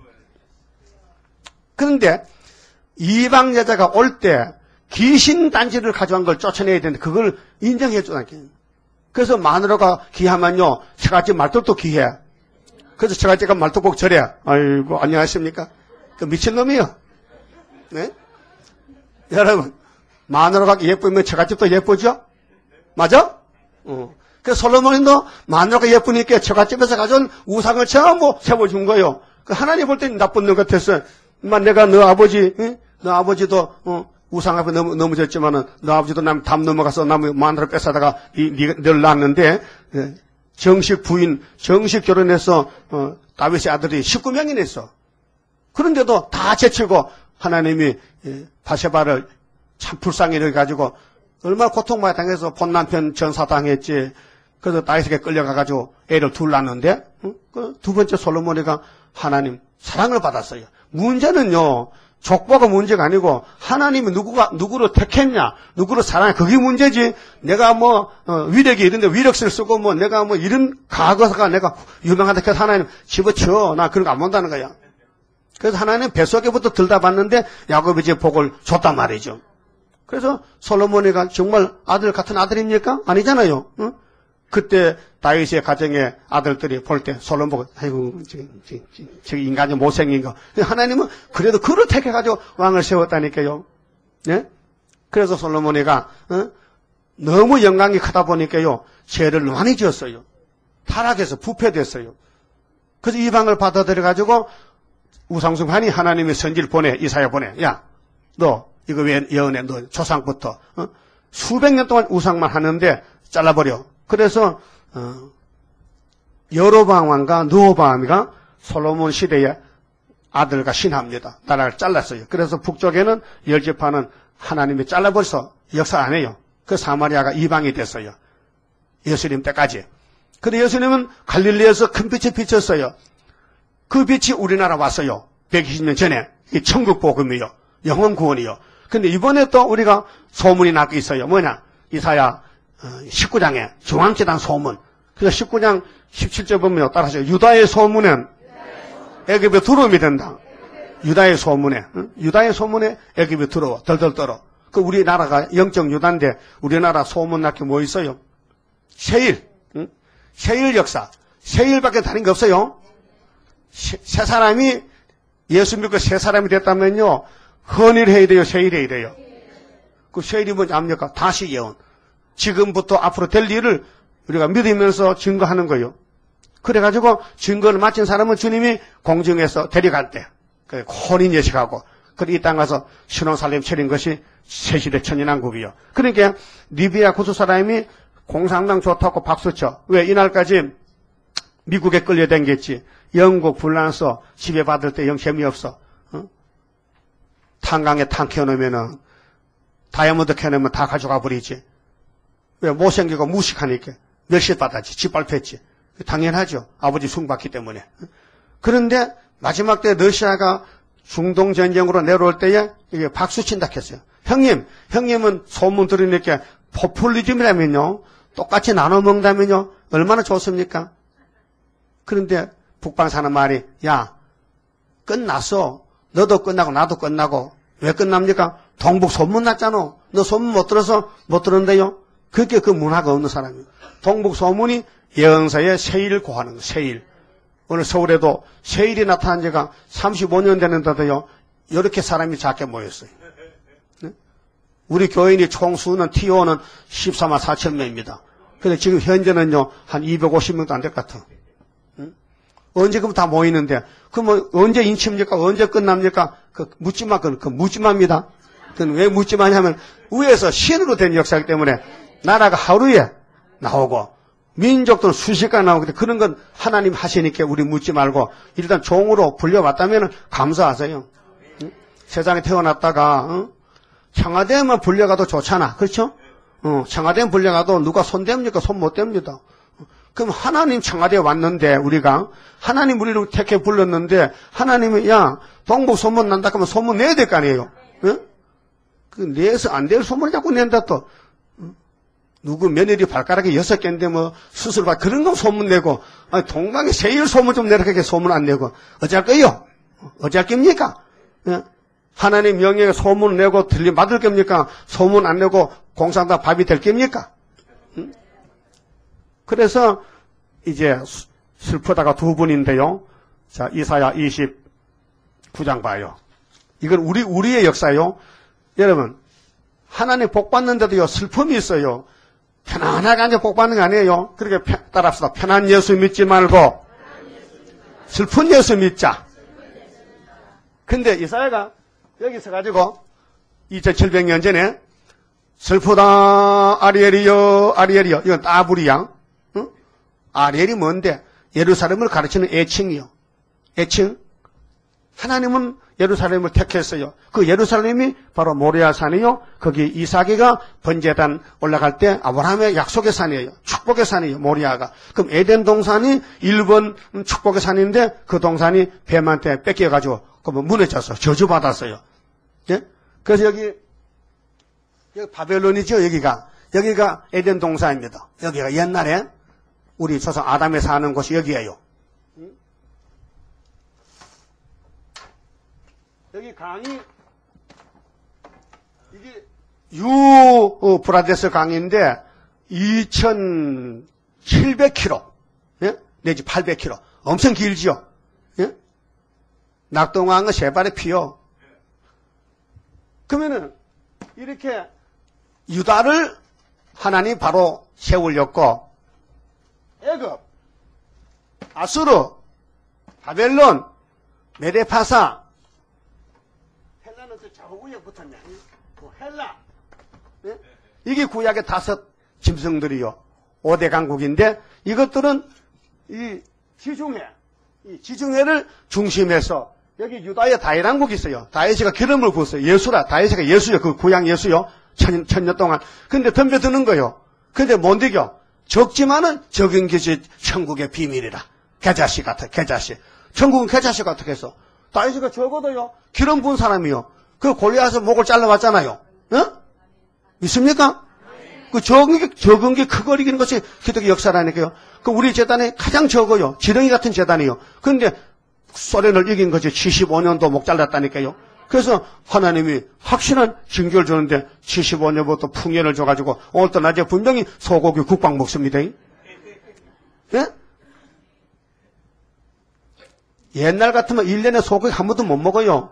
그런데 이방 여자가 올 때 귀신 단지를 가져간 걸 쫓아내야 되는데 그걸 인정해 주다니까. 그래서 마누라가 귀하면요, 처갓집 말뚝도 귀해. 그래서 처갓집가 말뚝 꼭 절해. 아이고, 안녕하십니까? 그 미친놈이요. 네? 여러분, 마누라가 예쁘면 처갓집도 예쁘죠? 맞아? 그래서 솔로몬도 마누라가 예쁘니까 처갓집에서 가져온 우상을 전부 세워준 거예요. 그 하나님 볼 때는 나쁜 놈 같았어요. 내가 너 아버지, 너 아버지도, 우상 앞에 넘어졌지만은, 너 아버지도 담 넘어가서 나무 마누라 뺏어다가 널 낳았는데, 정식 부인, 정식 결혼해서, 다윗의 아들이 19명이나 있어. 그런데도 다 제치고, 하나님이, 바세바를 참 불쌍히 여겨가지고, 얼마나 고통받아 당해서 본 남편 전사당했지. 그래서 다윗에게 끌려가가지고 애를 둘 낳았는데, 그 두 번째 솔로몬이가 하나님 사랑을 받았어요. 문제는요, 족보가 문제가 아니고, 하나님이 누구를 택했냐, 누구를 사랑해, 그게 문제지. 내가 위력이 이런데 위력을 쓰고 내가 이런 과거가 내가 유명하다 해서 하나님 집어쳐. 나 그런 거 안 본다는 거야. 그래서 하나님 뱃속에부터 들다 봤는데, 야곱이 이제 복을 줬단 말이죠. 그래서 솔로몬이가 정말 아들 같은 아들입니까? 아니잖아요. 응? 그때 다윗의 가정의 아들들이 볼 때 솔로몬 보고, 아이고, 저 인간이 못생긴 거. 하나님은 그래도 그를 택해가지고 왕을 세웠다니까요. 네? 그래서 솔로몬이가, 너무 영광이 크다 보니까요, 죄를 많이 지었어요. 타락해서 부패됐어요. 그래서 이방을 받아들여가지고 우상숭배하니 하나님의 선지를 보내, 이사야 보내. 야, 너, 이거 왜 예언해? 너 조상부터, 수백 년 동안 우상만 하는데 잘라버려. 그래서 여로보암 왕과 르호보암이가 솔로몬 시대에 아들과 신합니다. 나라를 잘랐어요. 그래서 북쪽에는 10지파는 하나님이 잘라버려서 역사 안 해요. 그 사마리아가 이방이 됐어요. 예수님 때까지. 근데 예수님은 갈릴리에서 큰 빛이 비쳤어요. 그 빛이 우리나라 왔어요. 120년 전에. 이 천국 복음이요. 영원 구원이요. 근데 이번에 또 우리가 소문이 나고 있어요. 뭐냐? 이사야 19장에 중앙재단 소문. 그래서 19장 17절 보면 따라서 유다의 소문은 애굽에 두려움이 된다. 유다의 소문에, 유다의 소문에 애굽에 들어와 덜덜 떨어. 그 우리나라가 영적 유다인데 우리나라 소문 났게 뭐 있어요? 세일, 세일 역사. 세일밖에 다른 게 없어요. 세 사람이 예수 믿고 세 사람이 됐다면요, 헌일해야 돼요, 세일해야 돼요. 그 세일이 뭔지 압니까? 다시 예언. 지금부터 앞으로 될 일을 우리가 믿으면서 증거하는 거예요. 그래가지고 증거를 마친 사람은 주님이 공중에서 데려갈 때, 그 혼인 예식하고, 그리고 이 땅 가서 신혼살림 차린 것이 새시대 천인왕국이요. 그러니까 리비아 구수 사람이 공산당 좋다고 박수쳐. 왜 이날까지 미국에 끌려다녔지. 영국 불란서 지배받을 때 영 재미없어. 탄광에 탄 켜놓으면은 다이아몬드 켜놓으면 다 가져가 버리지. 왜? 못생기고 무식하니까 멸시받았지. 짓밟혔지. 당연하죠. 아버지 숭받기 때문에. 그런데 마지막 때 러시아가 중동 전쟁으로 내려올 때에 이게 박수 친다 했어요. 형님은 소문 들으니까 포퓰리즘이라면요, 똑같이 나눠 먹는다면요, 얼마나 좋습니까? 그런데 북방 사는 말이, 야, 끝났어. 너도 끝나고 나도 끝나고. 왜 끝납니까? 동북 소문 났잖아. 너 소문 못 들어서 못 들었는데요. 그게 그 문화가 없는 사람이에요. 동북 소문이 예언서에 세일을 고하는 거예요. 세일. 오늘 서울에도 세일이 나타난 지가 35년 되는데도요, 이렇게 사람이 작게 모였어요. 네? 우리 교인이 총 수는 TO는 14만 4천 명입니다. 근데 지금 현재는요, 한 250명도 안 될 것 같아. 언제 그럼 다 모이는데, 그럼 언제 인치입니까? 언제 끝납니까? 묻지마, 묻지마입니다. 그건 왜 묻지마냐면, 위에서 신으로 된 역사이기 때문에, 나라가 하루에 나오고, 민족들은 수십간 나오기 때문에, 그런 건 하나님 하시니까 우리 묻지 말고, 일단 종으로 불려왔다면 감사하세요. 세상에 태어났다가, 청와대만 불려가도 좋잖아. 그렇죠? 청와대 불려가도 누가 손 댑니까? 손 못 댑니다. 그럼 하나님 청와대에 왔는데, 우리가 하나님 우리를 택해 불렀는데, 하나님이 야 동북 소문 난다 그러면 소문 내야 될 거 아니에요. 그 내서 안 될 소문을 자꾸 낸다 또. 누구 며느리 발가락이 6개인데 뭐 수술 받 그런 거 소문 내고, 아니 동방에 세일 소문 좀 내라 그렇게 소문 안 내고 어찌할 거요? 어찌할 겁니까? 하나님 명예에 소문 내고 들림 받을 겁니까? 소문 안 내고 공산당 밥이 될 겁니까? 그래서 이제 슬프다가 두 분인데요. 자, 이사야 29장 봐요. 이건 우리의 역사요. 여러분, 하나님 복 받는데도요, 슬픔이 있어요. 편안하게 앉아 복 받는 거 아니에요. 그렇게 따라합시다. 편한 예수 믿지 말고 슬픈 예수 믿자. 근데 이사야가 여기서 가지고 2700년 전에 슬프다 아리엘이여 아리엘이여, 이건 따브리야. 아리엘이 뭔데? 예루살렘을 가르치는 애칭이요. 애칭. 하나님은 예루살렘을 택했어요. 그 예루살렘이 바로 모리아산이요. 거기 이삭이가 번제단 올라갈 때 아브라함의 약속의 산이에요. 축복의 산이에요. 모리아가. 그럼 에덴 동산이 1번 축복의 산인데 그 동산이 뱀한테 뺏겨가지고 그러면 무너져서 저주받았어요. 예? 그래서 여기 바벨론이죠. 여기가 에덴 동산입니다. 여기가 옛날에 우리 조상 아담에 사는 곳이 여기예요. 여기 강이, 이게 유브라데스 강인데 2,700km, 예? 내지 800km. 엄청 길지요. 예? 낙동강은 세 발에 피요. 그러면은 이렇게 유다를 하나님 바로 세우려고 애굽, 아수르, 바벨론, 메데파사, 헬라는 또 좌우구역 붙었냐? 헬라. 네? 이게 구약의 5 짐승들이요. 5대 강국인데 이것들은 이 지중해를 중심해서 여기 유다의 다윗왕국이 있어요. 다윗이가 기름을 부었어요. 예수라. 다윗이가 예수요. 그 구약 예수요. 천년 동안. 근데 덤벼드는 거요. 근데 못 이겨. 적지만은 적은 것이 천국의 비밀이라. 개자식 같아. 개자식. 천국은 개자식 같아 해서. 다윗이가 적어도요. 기름 부은 사람이요. 그 골리앗에서 목을 잘라봤잖아요. 어? 믿습니까? 그 적은 게 크고 이기는 것이 기독의 역사라니까요. 그 우리 재단에 가장 적어요. 지렁이 같은 재단이요. 그런데 소련을 이긴 것이 75년도 목 잘랐다니까요. 그래서 하나님이 확실한 징조를 주는데 75년부터 풍년을 줘가지고 오늘도 낮에 분명히 소고기 국밥 먹습니다. 예? 옛날 같으면 1년에 소고기 한 번도 못 먹어요.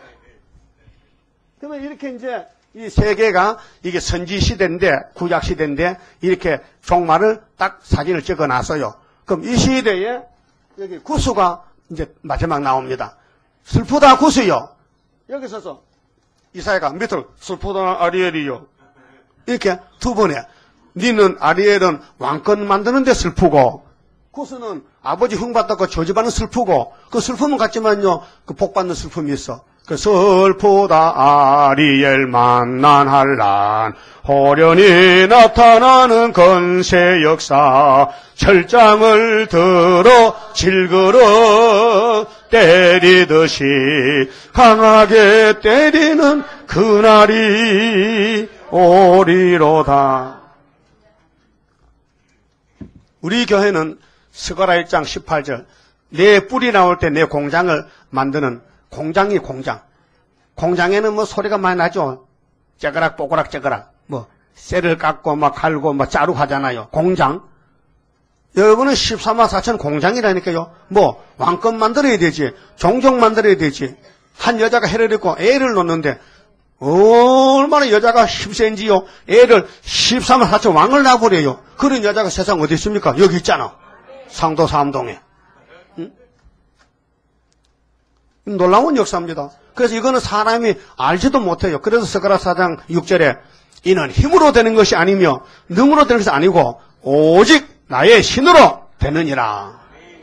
그러면 이렇게 이제 이 세계가 이게 선지시대인데, 구약시대인데, 이렇게 종말을 딱 사진을 찍어 놨어요. 그럼 이 시대에 여기 구수가 이제 마지막 나옵니다. 슬프다 구수요. 여기 서서 이사야가 밑으로 슬프다 아리엘이요. 이렇게 두 번에. 니는 아리엘은 왕권 만드는데 슬프고, 구수는 아버지 흉받았고 저주받는 슬프고, 그 슬픔은 같지만요, 그 복받는 슬픔이 있어. 그 슬프다 아리엘 만난 한란 호련히 나타나는 건세 역사 철장을 들어 질그러 때리듯이 강하게 때리는 그날이 오리로다. 우리 교회는 스가랴 1장 18절 내 뿔이 나올 때 내 공장을 만드는 공장이 공장. 공장에는 뭐 소리가 많이 나죠. 째그락 뽀그락 째그락. 뭐 쇠를 깎고 막 갈고 막 자루 하잖아요. 공장. 여러분은 14만 4천 공장이라니까요. 뭐 왕권 만들어야 되지. 종족 만들어야 되지. 한 여자가 해를 입고 애를 놓는데 얼마나 여자가 힘센지요. 애를 14만 4천 왕을 낳아버려요. 그런 여자가 세상 어디 있습니까? 여기 있잖아. 상도 삼동에. 놀라운 역사입니다. 그래서 이거는 사람이 알지도 못해요. 그래서 스가랴 4장 6절에 이는 힘으로 되는 것이 아니며 능으로 되는 것이 아니고 오직 나의 신으로 되느니라.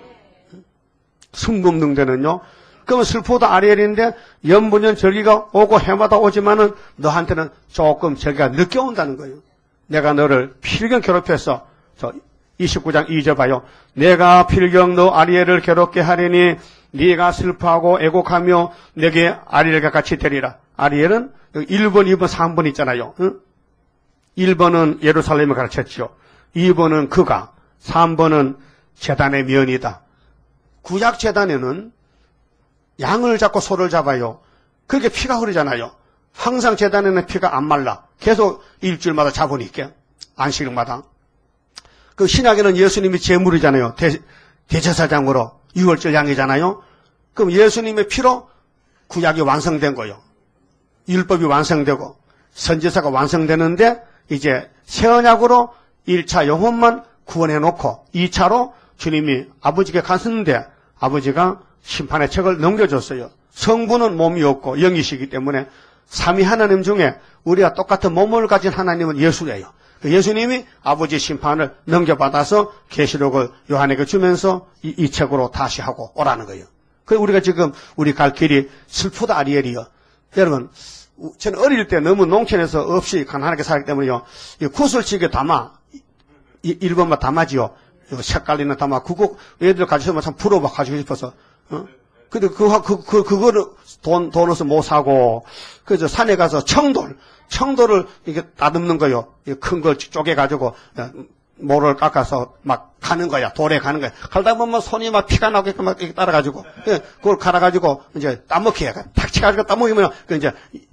승금능되는요. 그러면 슬프다 아리엘인데 연분연 절기가 오고 해마다 오지만은 너한테는 조금 절기가 늦게 온다는 거예요. 내가 너를 필경 괴롭혀서 29장 2절 봐요. 내가 필경 너 아리엘을 괴롭게 하리니 네가 슬퍼하고 애곡하며 내게 아리엘과 같이 되리라. 아리엘은 1번, 2번, 3번 있잖아요. 응? 1번은 예루살렘을 가르쳤죠. 2번은 그가, 3번은 제단의 면이다. 구약 제단에는 양을 잡고 소를 잡아요. 그게 피가 흐르잖아요. 항상 제단에는 피가 안 말라. 계속 일주일마다 잡으니까 안식일마다. 그 신약에는 예수님이 제물이잖아요. 대제사장으로 6월절 양이잖아요. 그럼 예수님의 피로 구약이 완성된 거예요. 율법이 완성되고 선지서가 완성되는데 이제 새 언약으로 1차 영혼만 구원해 놓고 2차로 주님이 아버지께 갔었는데 아버지가 심판의 책을 넘겨줬어요. 성부는 몸이 없고 영이시기 때문에 삼위 하나님 중에 우리가 똑같은 몸을 가진 하나님은 예수예요. 예수님이 아버지 심판을 넘겨받아서 계시록을 요한에게 주면서 이 책으로 다시 하고 오라는 거예요. 그래서 우리가 지금 우리 갈 길이 슬프다 아리엘이요. 여러분, 저는 어릴 때 너무 농촌에서 없이 가난하게 살기 때문에요. 구슬치게 담아, 1번만 담아지요. 색깔 있는 담아. 그거 애들 가지고 참 부러워 가지고 싶어서. 근데 그거를 돈 얻어서 못 사고, 그래서 산에 가서 청돌을 이렇게 다듬는 거요. 큰 걸 쪼개가지고, 모를 깎아서 막 가는 거야. 돌에 가는 거야. 갈다 보면 손이 막 피가 나게끔 막 이렇게 따라가지고, 그걸 갈아가지고, 이제 따먹게 해. 탁 치가지고 따먹으면, 이제,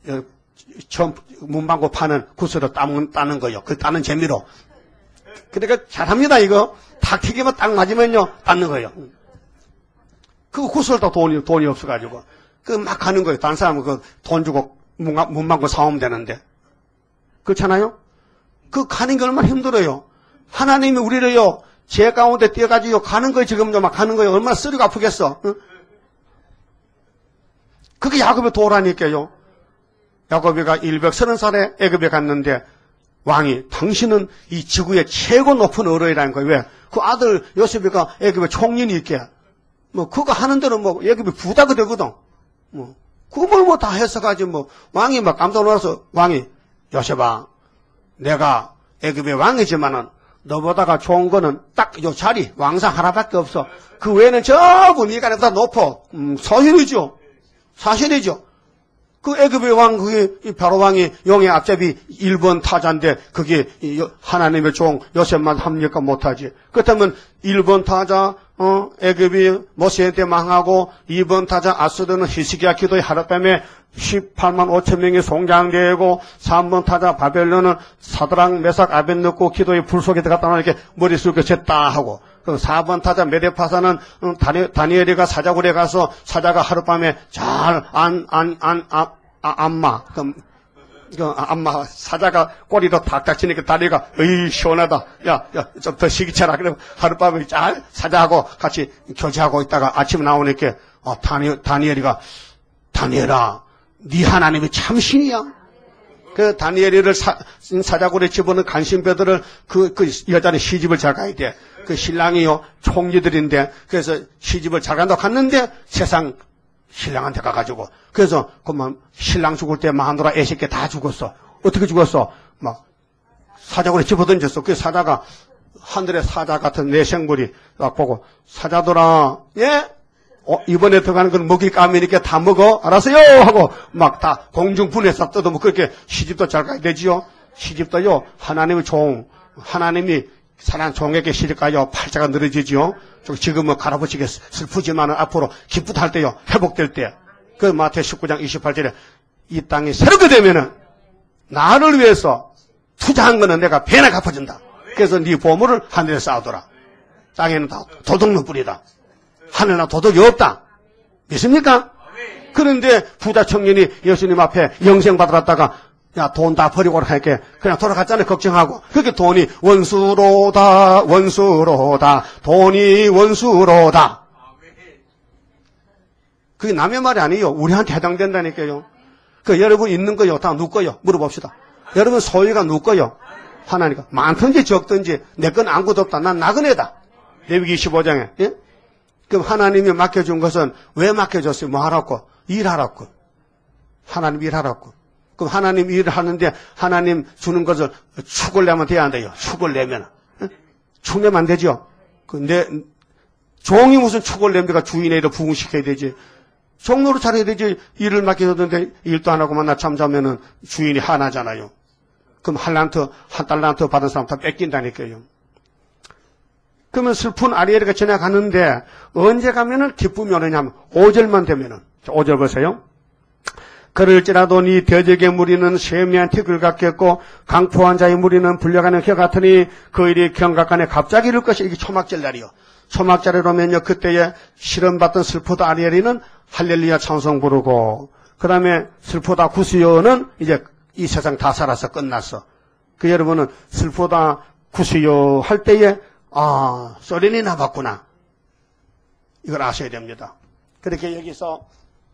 문방구 파는 구슬을 따는 거요. 그 따는 재미로. 그러니까 잘합니다, 이거. 탁 튀기면 딱 맞으면요, 따는 거예요. 그 구슬도 돈이 없어가지고. 그 막 가는 거예요. 다른 사람은 그 돈 주고 문방구 사오면 되는데. 그렇잖아요? 그 가는 게 얼마나 힘들어요. 하나님이 우리를요, 죄 가운데 띄어가지고 가는 거예요. 지금도 막 가는 거예요. 얼마나 쓰리고 아프겠어. 응? 그게 야곱의 도라니까요. 야곱이가 130살에 애굽에 갔는데 왕이 당신은 이 지구의 최고 높은 어른이라는 거예요. 왜? 그 아들 요셉이가 애굽에 총리니 있게 뭐 그거 하는 대로 뭐 애굽이 부자가 되거든. 뭐 그걸 뭐 다 해석하지 뭐 왕이 막 깜짝 놀라서 왕이 요셉아 내가 애굽의 왕이지만은 너보다가 좋은 거는 딱 요 자리 왕상 하나밖에 없어. 그 외에는 전부 네가 내보다 높아. 사실이죠. 사실이죠. 그 애굽의 왕 그게 바로 왕이 용의 앞잡이 1번 타자인데 그게 하나님의 종 요셉만 합니까? 못하지. 그렇다면 1번 타자 애굽이 모세 때 망하고 2번 타자 아수르는 히스기야 기도의 하룻밤에 18만 5천 명이 송장되고 3번 타자 바벨론은 사드락 메삭 아벳느고 기도의 불 속에 들어갔다 나오니까 머릿속에 쟀다 하고 그 4번 타자 메데파사는 다니엘이가 사자굴에 가서 사자가 하룻밤에 잘 안마 사자가 꼬리로 탁탁 치니까 다리가 어이 시원하다. 야 좀 더 시기차라. 그래 하룻밤에 잘 사자하고 같이 교제하고 있다가 아침에 나오니까 다니엘이가 다니엘아 네 하나님이 참 신이야. 그 다니엘이를 사자굴에 집어넣은 간신배들을 그 여자는 시집을 잘 가야 돼. 그 신랑이요 총리들인데 그래서 시집을 잘 간다고 갔는데 세상 신랑한테 가가지고 그래서 그만 신랑 죽을 때 마누라 애새끼 다 죽었어. 어떻게 죽었어? 막 사자굴에 집어던졌어. 그 사자가 하늘의 사자 같은 내생물이 막 보고 사자들아 예? 이번에 들어가는 건 먹일 까미니까 다 먹어 알았어요 하고 막 다 공중분해서 뜯어먹고 그렇게 시집도 잘 가야 되지요. 시집도요 하나님의 종 하나님이 사랑 종에게 시집가요 팔자가 늘어지지요. 지금은 갈아버치게 슬프지만 앞으로 기쁘다 할 때요 회복될 때 그 마태 19장 28절에 이 땅이 새롭게 되면은 나를 위해서 투자한 거는 내가 배나 갚아준다. 그래서 네 보물을 하늘에 쌓아둬라. 땅에는 다 도둑놈 뿌리다. 하늘나 도덕이 없다. 믿습니까? 그런데 부자 청년이 예수님 앞에 영생 받으러 갔다가 야, 돈 다 버리고 할게. 그냥 돌아갔잖아요. 걱정하고. 그렇게 돈이 원수로다, 돈이 원수로다. 그게 남의 말이 아니에요. 우리한테 해당된다니까요. 그 여러분 있는 거요. 다 누구 거요? 물어봅시다. 여러분 소유가 누구 거요? 하나니까. 많든지 적든지 내 건 아무것도 없다. 난 나그네다. 레위기 25장에. 예? 그럼 하나님이 맡겨준 것은 왜 맡겨줬어요? 뭐 하라고? 일하라고. 하나님 일하라고. 그럼 하나님 일을 하는데 하나님 주는 것을 축을 내면 돼야 한대요. 축을 내면. 축 내면 안 되죠. 근데 종이 무슨 축을 냅니까? 주인의 일을 부응시켜야 되지. 종로로 차려야 되지. 일을 맡겨줬는데 일도 안 하고만 낮잠 자면은 주인이 화나잖아요. 그럼 한 달란트 받은 사람 다 뺏긴다니까요. 그러면 슬픈 아리엘이가 지나가는데 언제 가면은 기쁨이 오느냐면 5절만 되면은 5절 보세요. 그럴지라도 네 대적의 무리는 세미한 티끌 같겠고 강포한 자의 무리는 불려가는 겨 같으니 그 일이 경각간에 갑자기 이룰 것이 이게 초막절 날이요. 초막절이라면요 그때에 실험받던 슬프다 아리엘이는 할렐루야 찬송 부르고 그 다음에 슬프다 구수요는 이제 이 세상 다 살아서 끝났어. 그 여러분은 슬프다 구수요 할 때에 소련이 나봤구나. 이걸 아셔야 됩니다. 그렇게 여기서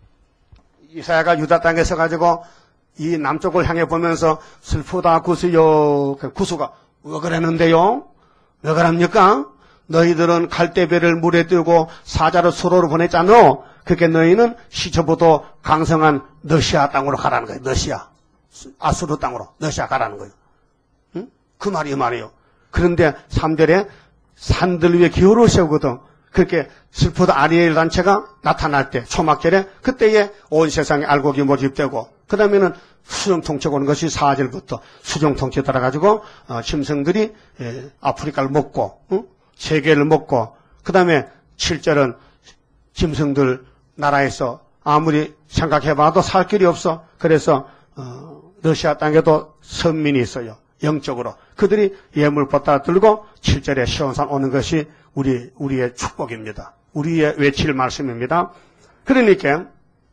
이사야가 유다 땅에 서가지고 이 남쪽을 향해 보면서 슬프다 구수요. 구수가 왜 그랬는데요? 왜 그럽니까? 너희들은 갈대배를 물에 띄우고 사자를 수로로 보냈잖아. 그렇게 너희는 시초부터 강성한 너시아 땅으로 가라는 거예요. 너시아. 아수르 땅으로 너시아 가라는 거예요. 응? 그 말이 이 말이에요. 그런데 3절에 산들 위에 기호를 세우거든. 그렇게 슬프다 아리엘 단체가 나타날 때 초막절에 그때에 온 세상에 알곡이 모집되고 그 다음에는 수정통치가 오는 것이 4절부터 수정통치 따라가지고 짐승들이 아프리카를 먹고 세계를 먹고 그 다음에 7절은 짐승들 나라에서 아무리 생각해봐도 살 길이 없어. 그래서 러시아 땅에도 선민이 있어요. 영적으로. 그들이 예물 보따 들고 7절에 시온산 오는 것이 우리의 축복입니다. 우리의 외칠 말씀입니다. 그러니까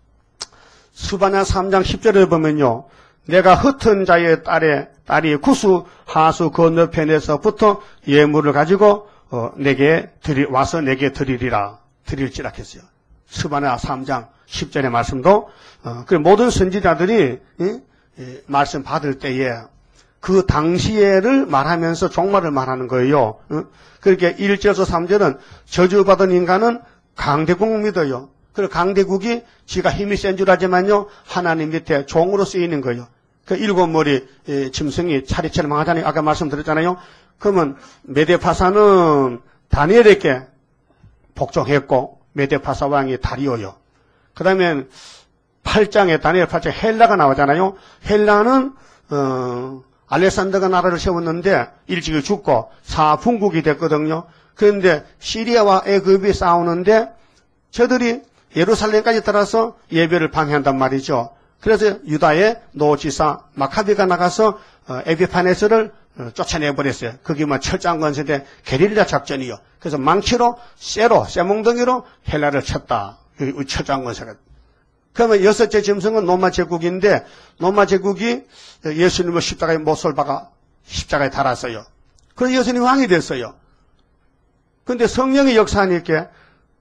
스바냐 3장 10절에 보면요. 내가 흩은 자의 딸이 구수 하수 건너편에서부터 예물을 가지고 와서 내게 드릴지라 했어요. 스바냐 3장 10절의 말씀도 모든 선지자들이 말씀 받을 때에 그 당시에를 말하면서 종말을 말하는 거예요. 그렇게 1절에서 3절은 저주받은 인간은 강대국을 믿어요. 그리고 강대국이 지가 힘이 센 줄 알지만요, 하나님 밑에 종으로 쓰이는 거예요. 그 일곱 머리 짐승이 차례차례 망하다니 아까 말씀드렸잖아요. 그러면 메데파사는 다니엘에게 복종했고 메데파사 왕이 다리오요. 그 다음에 8장에 다니엘 8장 헬라가 나오잖아요. 헬라는 알렉산더가 나라를 세웠는데 일찍이 죽고 사분국이 됐거든요. 그런데 시리아와 애굽이 싸우는데 저들이 예루살렘까지 따라서 예배를 방해한단 말이죠. 그래서 유다의 노지사 마카비가 나가서 에비파네스를 쫓아내버렸어요. 그게 뭐 철장건설대 게릴라 작전이요. 그래서 망치로 쇠몽덩이로 헬라를 쳤다. 철장건설. 그러면 여섯째 짐승은 로마 제국인데 로마 제국이 예수님을 십자가에 못을 박아 십자가에 달았어요. 그래서 예수님이 왕이 됐어요. 그런데 성령의 역사하니까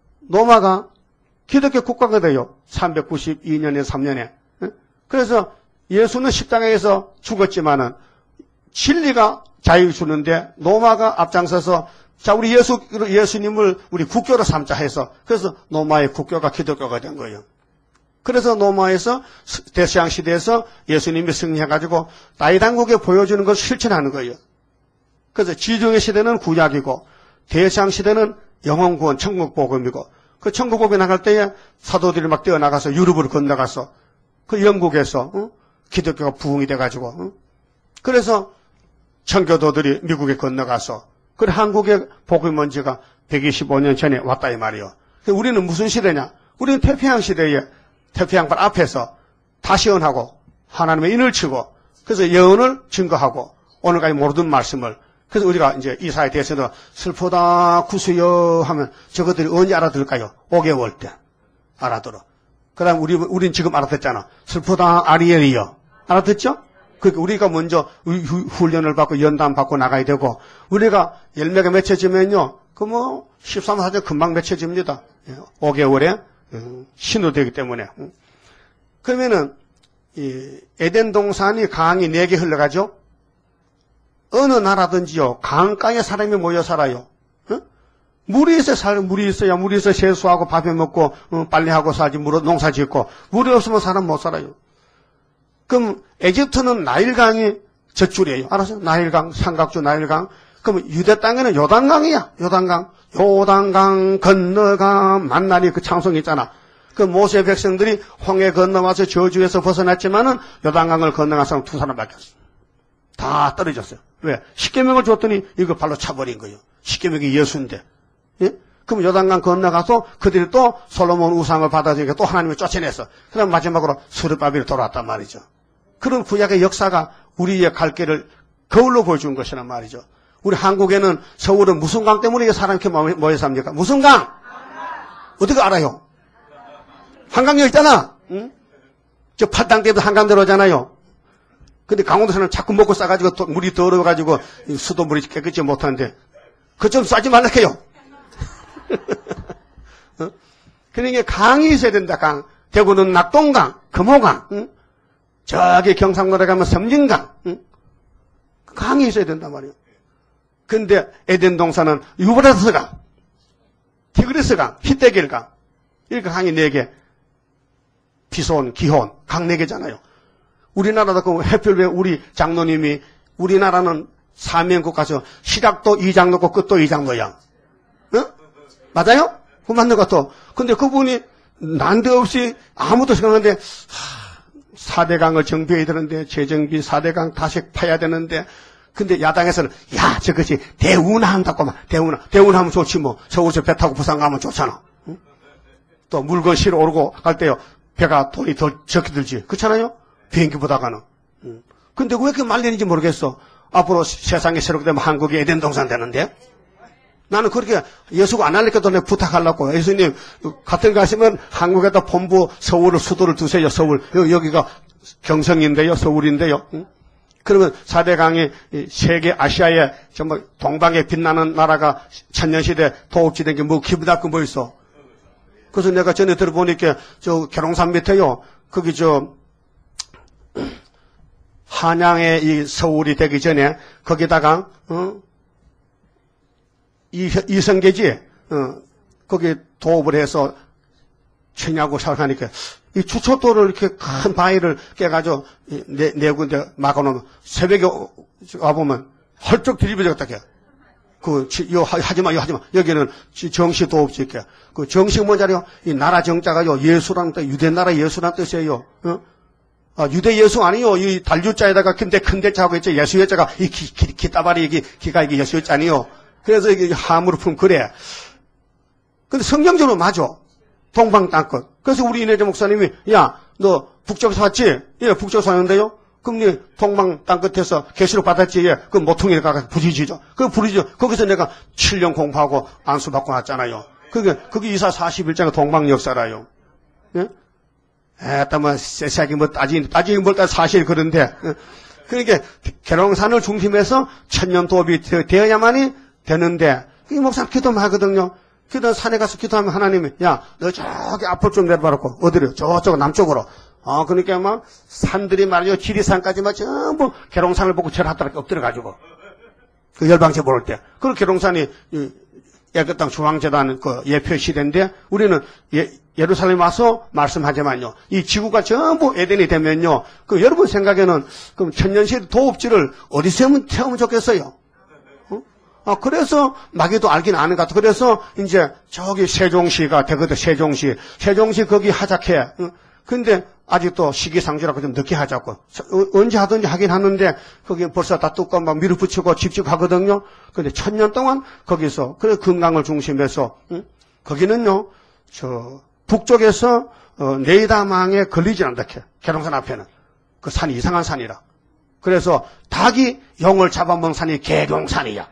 로마가 기독교 국가가 돼요. 392년에 3년에. 그래서 예수는 십자가에서 죽었지만은 진리가 자유 주는데 로마가 앞장서서 자 우리 예수님을 우리 국교로 삼자 해서 그래서 로마의 국교가 기독교가 된 거예요. 그래서 로마에서 대서양 시대에서 예수님이 승리해가지고大당국에 보여주는 것을 실천하는 거예요. 그래서 지중해 시대는 구약이고 대서양 시대는 영원구원 천국복음이고 그 천국복음에 나갈 때에 사도들이 막 뛰어나가서 유럽으로 건너가서 그 영국에서 기독교가 부흥이 돼가지고 그래서 청교도들이 미국에 건너가서 그래 한국에 복음이 온 지가 125년 전에 왔다 이 말이에요. 우리는 무슨 시대냐? 우리는 태평양 시대에 태평양발 앞에서 다시언하고 하나님의 인을 치고 그래서 예언을 증거하고 오늘까지 모르던 말씀을 그래서 우리가 이제 이사에 대해서도 슬프다 구수여 하면 저것들이 언제 알아들을까요? 5개월 때 알아들어. 그 다음 우린 지금 알아듣잖아. 슬프다 아리엘이여. 알아듣죠? 그러니까 우리가 먼저 훈련을 받고 연단 받고 나가야 되고 우리가 열매가 맺혀지면요. 그 뭐 13사절 금방 맺혀집니다. 5개월에 신호되기 때문에. 그러면은 이 에덴 동산이 강이 4개 흘러가죠. 어느 나라든지요. 강가에 사람이 모여 살아요. 물이 있어야 물이 있어야 세수하고 밥해 먹고 빨래하고 살지 농사 짓고 물이 없으면 사람 못 살아요. 그럼 에집트는 나일강이 젖줄이에요. 알았어요? 나일강, 삼각주 나일강. 그럼 유대 땅에는 요단강이야. 요단강 건너가 만나리 그 창송이 있잖아. 그 모세 백성들이 홍해 건너와서 저주에서 벗어났지만은 요단강을 건너간 사람 2사람밖에 없어. 다 떨어졌어요. 왜? 십계명을 줬더니 이거 발로 차버린 거예요. 십계명이 예수인데. 예? 그럼 요단강 건너가서 그들이 또 솔로몬 우상을 받아들이니까 또 하나님을 쫓아냈어. 그다음 마지막으로 스룹바벨로 돌아왔단 말이죠. 그런 구약의 역사가 우리의 갈 길을 거울로 보여준 것이란 말이죠. 우리 한국에는 서울은 무슨 강 때문에 사람이 이렇게 모여 삽니까? 무슨 강? 어떻게 알아요? 한강역 있잖아. 응? 저 팔당 때도 한강대로 오잖아요. 근데 강원도에서는 자꾸 먹고 싸가지고 물이 더러워가지고 수도물이 깨끗이 못하는데 그거 좀 싸지 말라해요. 그러니까 강이 있어야 된다. 강. 대구는 낙동강, 금호강. 응? 저기 경상도에 가면 섬진강. 응? 강이 있어야 된단 말이에요. 근데 에덴 동산은 유브라스강, 티그리스강, 히데길강. 이렇게 강이 4개. 비손, 기혼, 강 4개잖아요. 우리나라도 그 해필 왜 우리 장로님이 우리나라는 사면국 가서 시작도 2장 놓고 끝도 2장 놓야. 응? 맞아요? 그 맞는 것 같아. 근데 그분이 난데없이 아무도 생각하는데 4대강을 정비해야 되는데 재정비 4대강 다시 파야 되는데 근데 야당에서는 야 저것이 대운한다고 막 대운하면 좋지 뭐 서울에서 배 타고 부산 가면 좋잖아. 응? 또 물건 실어 오르고 갈 때요 배가 돈이 더 적게 들지 그렇잖아요. 비행기보다가는. 근데 왜 이렇게 말리는지 모르겠어. 앞으로 세상이 새롭게 되면 한국이 에덴 동산 되는데 나는 그렇게 예수가 안 할래니까 내가 부탁하려고. 예수님 같은 거 하시면 한국에다 본부 서울을 수도를 두세요. 서울 여기가 경성인데요 서울인데요. 그러면 4대강이 세계 아시아에 정말 동방에 빛나는 나라가 천년시대 도읍지된 게 뭐 기분 나쁘고 뭐 있어. 그래서 내가 전에 들어보니까 저 계룡산 밑에요 거기 저 한양의 이 서울이 되기 전에 거기다가 이성계지 거기 도읍을 해서 청야고 사업하니까 이 주초도를 이렇게 큰 바위를 깨가지고 네 군데 막아놓으면 새벽에 와보면 헐쩍 뒤집어졌다 게. 이거 하지마. 여기는 정시도 없지, 이렇게. 그 정식 뭔자리요? 이 나라 정자가요, 예수란 뜻, 유대나라 예수란 뜻이에요. 유대 예수 아니요. 이 달유자에다가 큰 대자하고 있죠. 예수의 자가, 이 기따발이, 기가 이게 예수의 자 아니요. 그래서 이게 함으로 풀면 그래. 근데 성경적으로 맞아. 동방 땅끝. 그래서 우리 이내재 목사님이, 야, 너 북쪽에서 왔지? 예, 북쪽에서 왔는데요? 그럼 네 동방 땅끝에서 계시록 받았지? 예. 그 모퉁이를 가서 부딪히죠. 그 부딪히죠. 거기서 내가 7년 공부하고 안수받고 왔잖아요. 그게 2사 41장의 동방 역사라요. 예? 뭐, 세세하게 뭐 따지긴 뭘 따 사실 그런데. 그러니까 계룡산을 중심해서 천년 도읍이 되어야만이 되는데, 이 목사님 기도만 하거든요. 기도 산에 가서 기도하면 하나님이, 야, 너 저기 앞으로 좀 내려봐놓고, 어디로? 저쪽 남쪽으로. 그러니까 막 산들이 말이요, 지리산까지 막 전부 계룡산을 보고 절하더라도 엎드려가지고. 그 열방제 모를 때. 그 계룡산이 애국당 중앙재단 그 예표 시대인데, 우리는 예루살렘 와서 말씀하지만요. 이 지구가 전부 에덴이 되면요. 그 여러분 생각에는 그럼 천년시 도읍지를 어디서 태우면 좋겠어요? 그래서 마귀도 알긴 아는 것 같아. 그래서 이제 저기 세종시가 되거든. 세종시 거기 하자케. 근데 아직도 시기상조라고 좀 늦게 하자고. 언제 하든지 하긴 하는데 거기 벌써 다 뚜껑 막 밀어붙이고 집집 하거든요. 근데 1000년 동안 거기서 그래 건강을 중심해서 거기는요. 저 북쪽에서 네이다망에 걸리지 않다. 계룡산 앞에는 그 산이 이상한 산이라. 그래서 닭이 용을 잡아먹은 산이 계룡산이야.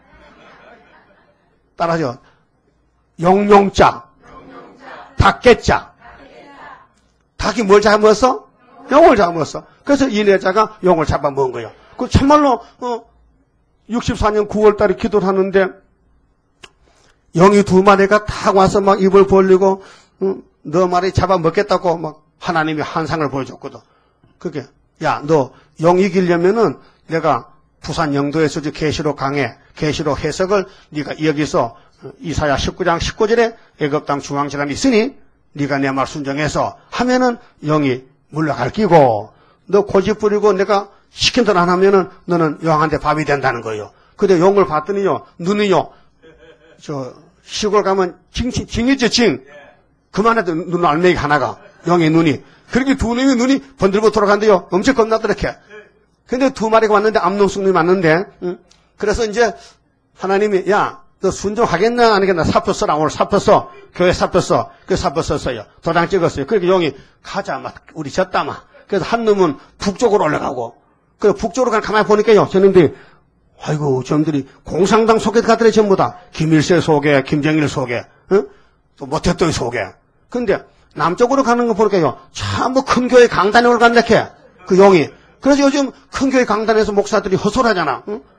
따라서 용용자, 닭개자. 닭이 뭘 잡아먹었어? 용을 잡아먹었어. 그래서 이내자가 용을 잡아먹은 거예요. 그 참말로 64년 9월달에 기도를 하는데 용이 2마리가 탁 와서 막 입을 벌리고 너 말이 잡아먹겠다고 막 하나님이 한상을 보여줬거든. 그게 야, 너 용 이기려면은 내가 부산 영도에서 계시록 강해 계시록 해석을 네가 여기서 이사야 19장 19절에 애국당 중앙재단이 있으니 네가 내 말 순종해서 하면은 영이 물러갈 끼고 너 고집 부리고 내가 시킨 대로 안 하면은 너는 용한테 밥이 된다는 거예요. 근데 용을 봤더니요 눈이요 저 시골 가면 징이죠 징. 그만해도 눈 알맹이 하나가 용의 눈이 그렇게 두 놈이 눈이 번들고 돌아간대요. 엄청 겁나더렇게. 근데 2마리가 왔는데 암농숙님이 왔는데 그래서 이제 하나님이 야 너 순종하겠나 안 하겠나 사표 써라. 오늘 사표 써. 교회 사표 써. 그 사표 썼어요. 도장 찍었어요. 그렇게 용이 가자 막 우리 졌다 막. 그래서 한 놈은 북쪽으로 올라가고 그 북쪽으로 가만히 보니까요. 저놈들이 아이고 저놈들이 공산당 속에 가더래 전부 다. 김일세 속에 김정일 속에 또 모태또이 속에. 근데 남쪽으로 가는 거 보니까요. 참 뭐 큰 교회 강단에 올라간다 캐. 그 용이. 그래서 요즘 큰 교회 강단에서 목사들이 헛소리하잖아.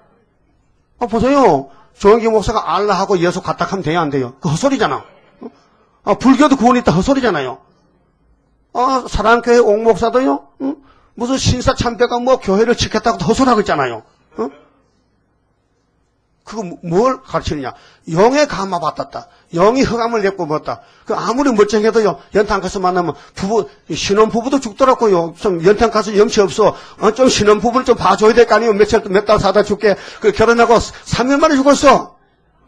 보세요. 조영기 목사가 알라하고 예수 갖다 하면 돼야 안 돼요? 그 헛소리잖아. 불교도 구원 있다 헛소리잖아요. 사랑교회 옥 목사도요. 무슨 신사 참배가 뭐 교회를 지켰다고 헛소리하고 있잖아요. 그거 뭘 가르치느냐? 영의 감화 받았다. 영이 흑암을 내고 먹었다. 그 아무리 멀쩡해도요. 연탄 가서 만나면 신혼 부부도 죽더라고요. 좀 연탄 가서 염치 없어. 좀 신혼 부부를 좀 봐줘야 될 거 아니에요. 몇 달 사다 줄게. 그 결혼하고 3년 만에 죽었어.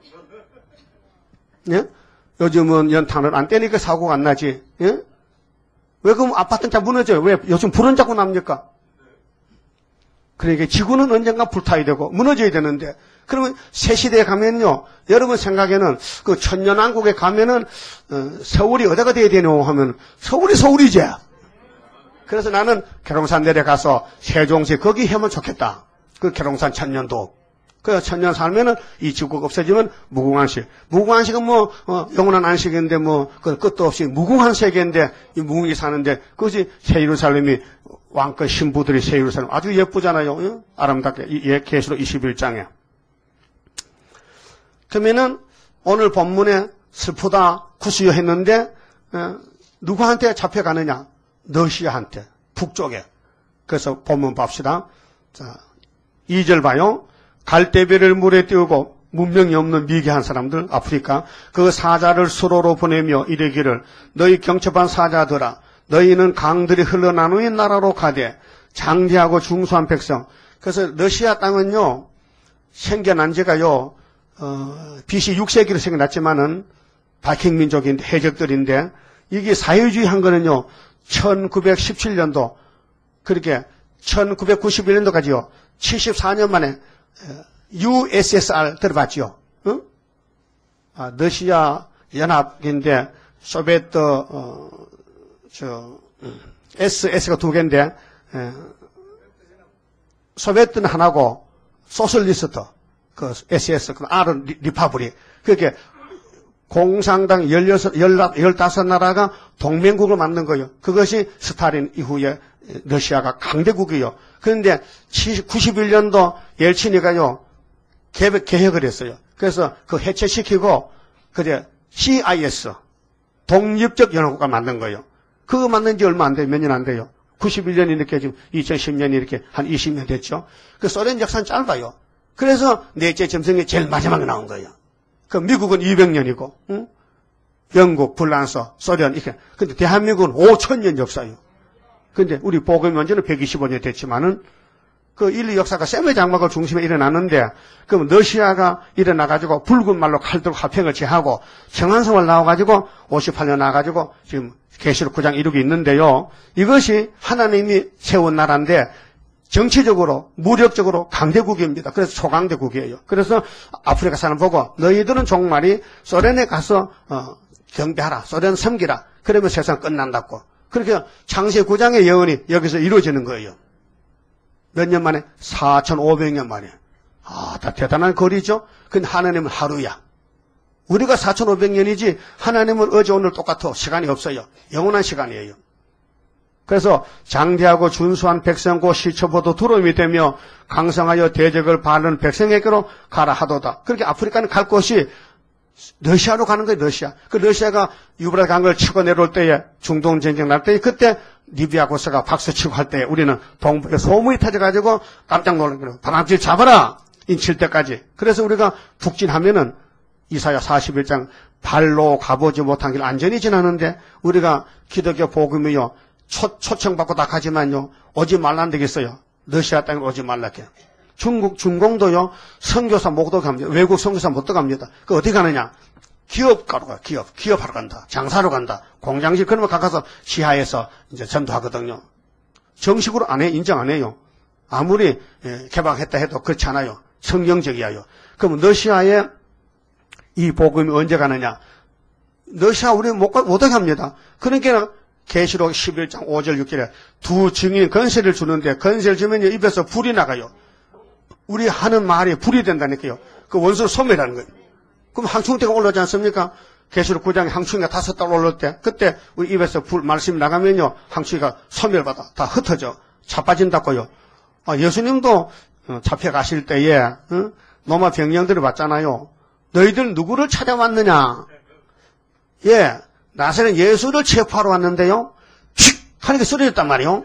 예? 요즘은 연탄을 안 떼니까 사고가 안 나지. 예? 왜 그럼 아파트는 다 무너져요? 왜 요즘 불은 자꾸 납니까? 그러니까 지구는 언젠가 불타야 되고 무너져야 되는데 그러면 새 시대에 가면요 여러분 생각에는 그 천년왕국에 가면은 서울이 어디가 돼야 되노 하면 서울이지. 그래서 나는 계룡산 내려가서 세종시 거기 하면 좋겠다. 그 계룡산 천년도 그 천년 살면은 이 지구가 없어지면 무궁한식. 무궁한식은 뭐 영원한 안식인데 뭐 그 끝도 없이 무궁한 세계인데 이 무궁이 사는데 그것이 새 예루살렘이 왕권 신부들이 새 예루살렘 아주 예쁘잖아요. 아름답게 계시록 21장에. 그러면은 오늘 본문에 슬프다 구수여 했는데 누구한테 잡혀가느냐? 너시아한테 북쪽에. 그래서 본문 봅시다. 자, 2절 봐요. 갈대별을 물에 띄우고 문명이 없는 미개한 사람들, 아프리카, 그 사자를 수로로 보내며 이르기를 너희 경첩한 사자들아, 너희는 강들이 흘러나누는 나라로 가되 장대하고 중수한 백성. 그래서 러시아 땅은요, 생겨난 지가요, BC 6세기로 생겨났지만은 바이킹 민족인데, 해적들인데, 이게 사회주의 한 거는요, 1917년도, 그렇게 1991년도까지요, 74년 만에 USSR 들어봤죠? 응? 러시아 연합인데, 소비에트, SS가 두 개인데, 소비에트는 하나고, 소셜리스트, 그 SS, 그 R은 리파블릭. 그렇게 공산당 15나라가 동맹국을 만든 거예요. 그것이 스탈린 이후에 러시아가 강대국이에요. 그런데 91년도 옐친이가요, 개혁을 했어요. 그래서 그 해체시키고, 그래, CIS, 독립적 연합국가 만든 거예요. 그거 만든 지 얼마 안 돼요. 몇 년 안 돼요. 91년이 이렇게 지금 2010년이 이렇게 한 20년 됐죠. 그 소련 역사는 짧아요. 그래서 넷째 점성이 제일 마지막에 나온 거예요. 그 미국은 200년이고, 응? 영국, 프랑스, 소련, 이렇게. 근데 대한민국은 5,000년 역사예요. 근데 우리 복음이 먼저는 125년 됐지만은 그 인류 역사가 셈의 장막을 중심에 일어났는데, 그럼 러시아가 일어나가지고 붉은 말로 칼 들고 화평을 제하고 청한성을 나와가지고 58년 나와가지고 지금 계시록 9장 이루고 있는데요. 이것이 하나님이 세운 나라인데 정치적으로, 무력적으로 강대국입니다. 그래서 초강대국이에요. 그래서 아프리카 사람 보고 너희들은 종말이 소련에 가서 경배하라, 소련 섬기라. 그러면 세상 끝난다고. 그렇게 창세 9장의 예언이 여기서 이루어지는 거예요. 몇 년 만에? 4,500년 만에. 다 대단한 거리죠? 근데 하나님은 하루야. 우리가 4,500년이지 하나님은 어제 오늘 똑같아. 시간이 없어요. 영원한 시간이에요. 그래서 장대하고 준수한 백성고 시초보도 두름이 되며 강성하여 대적을 바르는 백성에게로 가라 하도다. 그렇게 아프리카는 갈 곳이 러시아로 가는 거예요. 러시아. 그 러시아가 유브라트 강을 치고 내려올 때에 중동 전쟁 날 때에 그때 리비아 고스가 박수치고 할 때 우리는 동북에 소문이 터져가지고 깜짝 놀란 거예요. 바람질 잡아라! 인칠 때까지. 그래서 우리가 북진하면은 이사야 41장 발로 가보지 못한 길 안전히 지나는데 우리가 기독교 복음이요. 초청받고 다 가지만요. 오지 말란 되겠어요. 러시아 땅에 오지 말라게. 중공도요. 선교사 못 들어갑니다. 외국 선교사 못 들어갑니다. 그 어디 가느냐? 기업가로 가요. 기업하러 간다. 장사로 간다. 공장실 그러면 가서 지하에서 이제 전도하거든요. 정식으로 안 해. 인정 안 해요. 아무리 개방했다 해도 그렇지 않아요. 성경적이야요. 그럼 러시아에 이 복음이 언제 가느냐? 러시아 우리 못 오게 합니다. 그러니까 계시록 11장 5절 6절에 두 증인 건세를 주는데 건세를 주면 입에서 불이 나가요. 우리 하는 말이 불이 된다니까요. 그 원수를 소멸하는 거예요. 그럼 항충대가 올라오지 않습니까? 계시록 9장에 항충이가 5달 올라올 때 그때 우리 입에서 불 말씀이 나가면요. 항충이가 소멸받아 다 흩어져 자빠진다고요. 예수님도 잡혀가실 때에 로마 병령들을 봤잖아요. 너희들 누구를 찾아왔느냐? 예, 나사렛 예수를 체포하러 왔는데요. 휙 하니까 쓰러졌단 말이에요.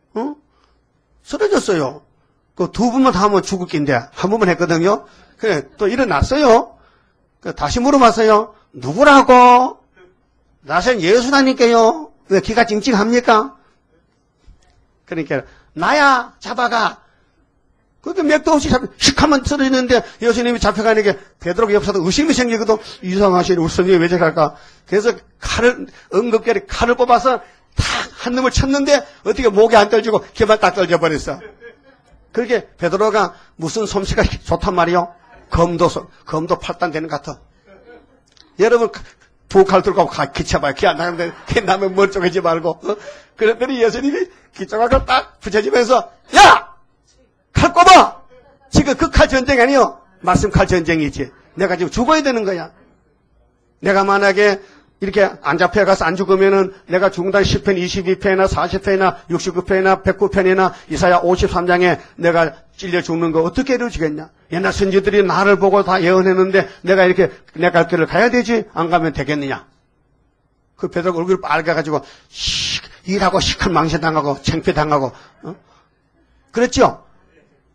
쓰러졌어요. 그 두 번만 다 하면 죽을 낀데 한 번만 했거든요. 그래 또 일어났어요. 다시 물어봤어요. 누구라고? 나사렛 예수라니까요. 왜 기가 찡찡합니까? 그러니까 나야 잡아가. 그렇게 맥도 없이 휙하면 쓰러지는데 예수님이 잡혀가니까 베드로 옆에서도 의심이 생기거든. 이상하시네. 우리 선생님이 왜 저럴까? 그래서 응급결에 칼을 뽑아서 탁 한 놈을 쳤는데 어떻게 목에 안 떨어지고 개만 딱 떨어져버렸어. 그렇게 베드로가 무슨 솜씨가 좋단 말이요? 검도 8단 되는 것 같아. 여러분 부칼 들고 기쳐봐요. 기 안 나는데 기 나면 멀쩡해지 말고. 그랬더니 예수님이 기초각을 딱 붙여주면서 야! 칼 꼽아! 지금 그 칼 전쟁 아니요? 말씀 칼 전쟁이지. 내가 지금 죽어야 되는 거야. 내가 만약에 이렇게 안 잡혀가서 안 죽으면은 내가 중단 10편, 22편이나 40편이나 69편이나 109편이나 이사야 53장에 내가 찔려 죽는 거 어떻게 이루어지겠냐? 옛날 선지들이 나를 보고 다 예언했는데 내가 이렇게 내 갈 길을 가야 되지? 안 가면 되겠느냐? 그 베드로가 얼굴이 빨개가지고 일하고 시큰 망신당하고 창피당하고 그랬죠?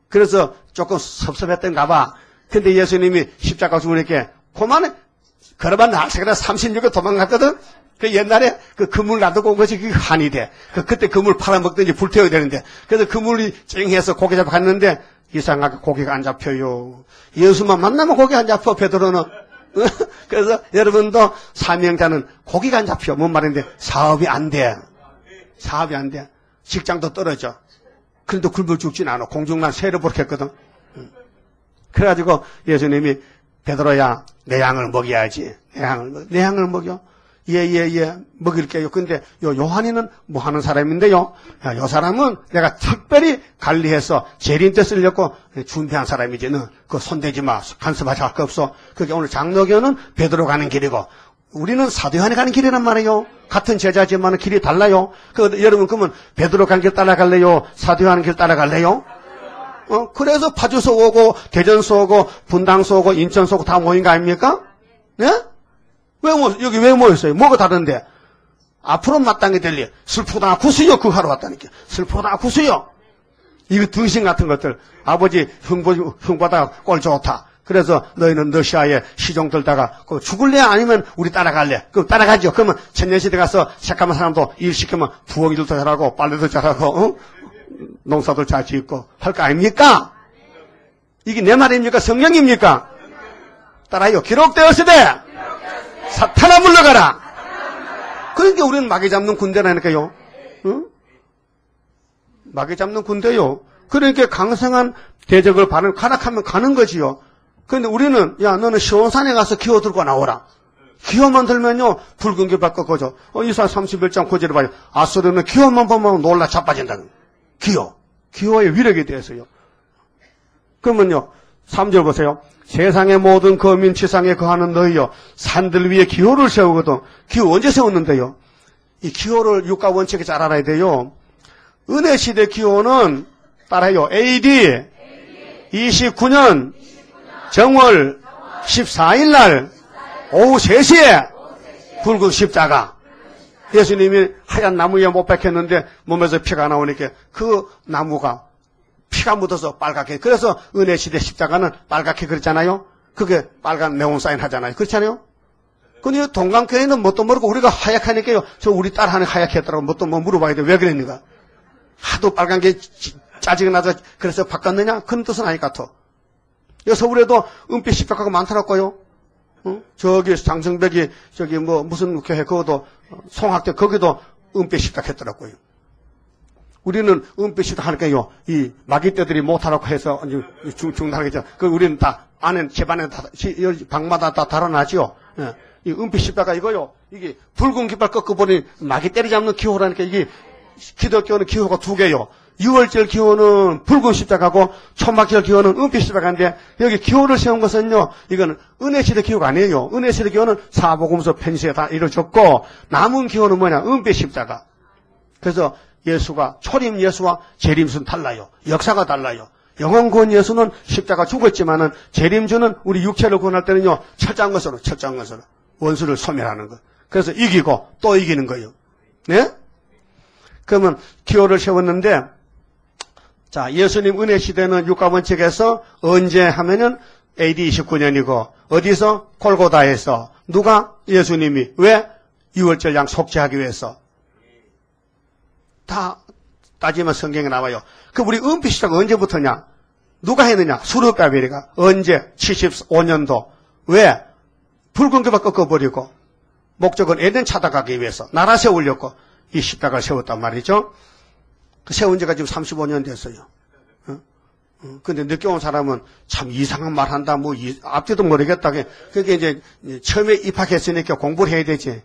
그래서 조금 섭섭했던가 봐. 근데 예수님이 십자가 죽으니까 그만해. 걸어만 날새가 36에 도망갔거든? 그 옛날에 그 그물 놔두고 온 것이 그게 한이 돼. 그때 그물 팔아먹든지 불태워야 되는데. 그래서 그물이 쨍해서 고기 잡아 갔는데 이상하게 고기가 안 잡혀요. 예수만 만나면 고기 안 잡혀, 베드로는. 그래서 여러분도 사명자는 고기가 안 잡혀. 뭔 말인데 사업이 안 돼. 사업이 안 돼. 직장도 떨어져. 그런데 굶어 죽진 않아. 공중난 새로 버렸거든. 그래가지고 예수님이 베드로야, 내 양을 먹여야지. 내 양을 먹여? 예, 먹일게요. 근데 요한이는 뭐 하는 사람인데요? 야, 요 사람은 내가 특별히 관리해서 재림 때 쓰려고 준비한 사람이지. 너 그거 손대지 마. 간섭하지 할 거 없어. 그게 오늘 장로교는 베드로 가는 길이고, 우리는 사도 요한이 가는 길이란 말이에요. 같은 제자지만 길이 달라요. 여러분 그러면 베드로 가는 길 따라갈래요? 사도 요한 길 따라갈래요? 그래서 파주서 오고 대전서 오고 분당서 오고 인천서 오고 다 모인 거 아닙니까? 네? 여기 왜 모였어요? 뭐가 다른데? 앞으로 마땅히 될 일. 슬프다 구수요. 그거 하러 왔다니까. 슬프다 구수요. 이거 등신 같은 것들. 아버지 흉보다 꼴 좋다. 그래서 너희는 러시아에 시종 들다가 죽을래? 아니면 우리 따라갈래? 그럼 따라가죠. 그러면 천년시대 가서 새까만 사람도 일 시키면 부엌일도 잘하고 빨래도 잘하고 농사도 잘 짓고 할 거 아닙니까? 이게 내 말입니까? 성경입니까? 따라요. 기록되었으되 사탄아 물러가라. 그러니까 우리는 마귀 잡는 군대라니까요. 응? 마귀 잡는 군대요. 그러니까 강성한 대적을 가락하면 가는 거지요. 그런데 우리는 야 너는 시온산에 가서 기호 들고 나오라. 기호만 들면요 붉은 길 바꿔 거죠. 이사 31장 9절에 봐요. 아수르는 기호만 보면 놀라 자빠진다. 기호의 위력에 대해서요. 그러면요 3절 보세요. 세상의 모든 거민 지상에 거하는 너희여 산들 위에 기호를 세우거든. 기호 언제 세웠는데요? 이 기호를 육가 원칙에 잘 알아야 돼요. 은혜 시대 기호는 따라요. AD 29년 정월 14일 날 오후 3시에 붉은 십자가. 예수님이 하얀 나무 위에 못 박혔는데 몸에서 피가 나오니까 그 나무가 피가 묻어서 빨갛게. 그래서 은혜 시대 십자가는 빨갛게 그랬잖아요. 그게 빨간 네온 사인 하잖아요. 그렇잖아요. 근데 동강교회는 뭣도 모르고 우리가 하얗하니까요. 저 우리 딸 하나 하얗게 했더라고. 뭣도 뭐 물어봐야 돼. 왜 그랬는가? 하도 빨간 게 짜증이 나서 그래서 바꿨느냐? 그런 뜻은 아닐 것 같아. 서울에도 은빛 십자가가 많더라고요. 저기 장성백이 저기 뭐 무슨 교회 그것도 송학대 거기도 은빛 십자가 했더라고요. 우리는 은빛 십자가 하니까요. 이 마귀떼들이 못하라고 해서 중단하겠죠. 그 우리는 다 안에 집안에 다 방마다 다 달아나지요. 예. 이 은빛 십자가 이거요. 이게 붉은 깃발 꺾어보니 마귀떼리 잡는 기호라니까 이게 기독교는 기호가 2개요. 6월절 기호는 붉은 십자가고 초막절 기호는 은빛 십자가인데 여기 기호를 세운 것은요. 이거는 은혜시대 기호가 아니에요. 은혜시대 기호는 사복음서 편지에 다 이루어졌고 남은 기호는 뭐냐? 은빛 십자가. 그래서 예수가 초림 예수와 재림수는 달라요. 역사가 달라요. 영원 구원 예수는 십자가 죽었지만은 재림주는 우리 육체를 구원할 때는요. 철저한 것으로 원수를 소멸하는 것. 그래서 이기고 또 이기는 거예요. 네? 그러면 기호를 세웠는데 자, 예수님 은혜 시대는 육가원칙에서 언제 하면은 AD 29년이고 어디서? 골고다에서. 누가? 예수님이. 왜? 6월절 양 속죄하기 위해서. 다 따지면 성경에 나와요. 그 우리 은빛 시작 언제부터냐? 누가 했느냐? 수르바벨이가. 언제? 75년도. 왜? 붉은 깃발 꺾어버리고 목적은 에덴 찾아가기 위해서 나라 세우려고 이 십자가를 세웠단 말이죠. 그 세운 지가 지금 35년 됐어요. 근데 늦게 온 사람은 참 이상한 말 한다, 뭐, 앞뒤도 모르겠다. 그게 이제 처음에 입학했으니까 공부를 해야 되지.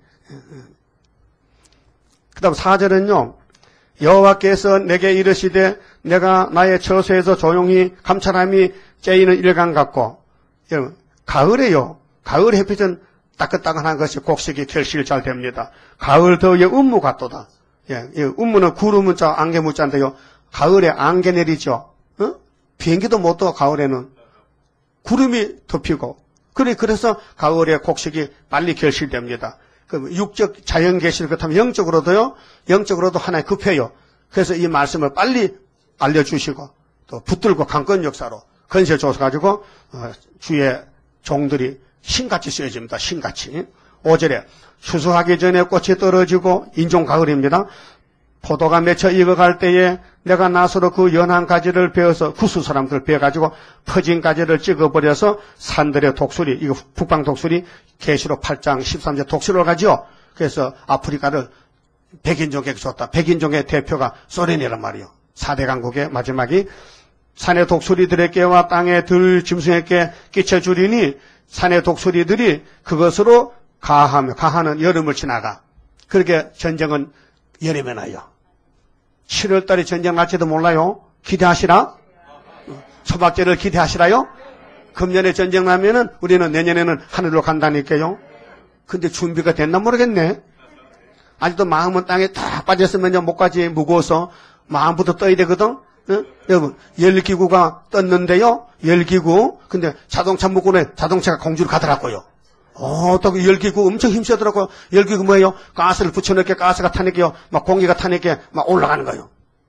그 다음 4절은요, 여호와께서 내게 이르시되 내가 나의 처소에서 조용히 감찰함이 째이는 일간 같고, 여러분, 가을에요. 가을 햇빛은 따끈따끈한 것이 곡식이 결실 잘 됩니다. 가을 더위에 음무 같도다. 예, 음무는 구름문자, 안개문자인데요. 가을에 안개 내리죠. 비행기도 못 떠, 가을에는. 구름이 덮이고. 그래서 가을에 곡식이 빨리 결실됩니다. 그 육적 자연 계시를 그렇다면 영적으로도 하나의 급해요. 그래서 이 말씀을 빨리 알려주시고, 또 붙들고 강권 역사로 건세 줘가지고 주의 종들이 신같이 쓰여집니다. 신같이. 5절에 수수하기 전에 꽃이 떨어지고 인종가을입니다. 포도가 맺혀 익어갈 때에 내가 나서로 그 연한 가지를 베어서 구수 사람들 베어가지고 퍼진 가지를 찍어버려서 산들의 독수리, 이거 북방 독수리 계시록 8장 13절 독수리를 가지요. 그래서 아프리카를 백인종에게 줬다. 백인종의 대표가 소련이란 말이요. 4대 강국의 마지막이 산의 독수리들에게와 땅의 들 짐승에게 끼쳐주리니 산의 독수리들이 그것으로 가하며, 가하는 여름을 지나가. 그렇게 전쟁은 여름에 나요. 7월달에 전쟁 날지도 몰라요. 기대하시라. 초박제를 기대하시라요. 금년에 전쟁 나면은 우리는 내년에는 하늘로 간다니까요. 근데 준비가 됐나 모르겠네. 아직도 마음은 땅에 다 빠졌으면요 목까지 무거워서 마음부터 떠야 되거든. 응? 여러분 열기구가 떴는데요. 열기구. 근데 자동차 무고는 자동차가 공주로 가더라고요. 또 그 열기구 엄청 힘쓰더라고요. 열기구 뭐예요? 가스를 붙여넣게 가스가 타니까요. 막 공기가 타니까 막 올라가는 거예요.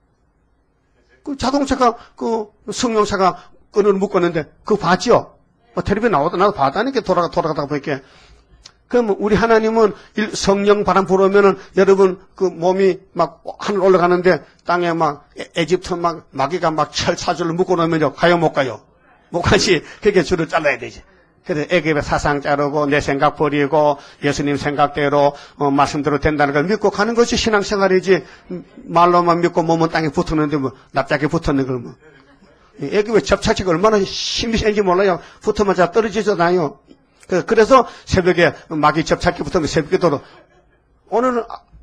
그 자동차가 그 승용차가 끈을 묶었는데 그거 봤지요? 텔레비전 나오다 나도 봤다니까 돌아가다가 보니까. 그럼 우리 하나님은 성령 바람 불어오면은 여러분 그 몸이 막 하늘 올라가는데 땅에 막 에집트 막 마귀가 막 철사줄로 묶어놓으면요 가요 못 가요? 못 가지. 그렇게 줄을 잘라야 되지. 그래서 애굽의 사상 자르고 내 생각 버리고 예수님 생각대로 말씀대로 된다는 걸 믿고 가는 것이 신앙생활이지. 말로만 믿고 몸은 땅에 붙었는데 뭐 납작하게 붙었는 걸 뭐. 애굽의 접착제가 얼마나 힘이 센지 몰라요. 붙으면 잘 떨어지잖아요. 그래서 새벽에 마귀 접착기 붙으면 새벽에도 오늘은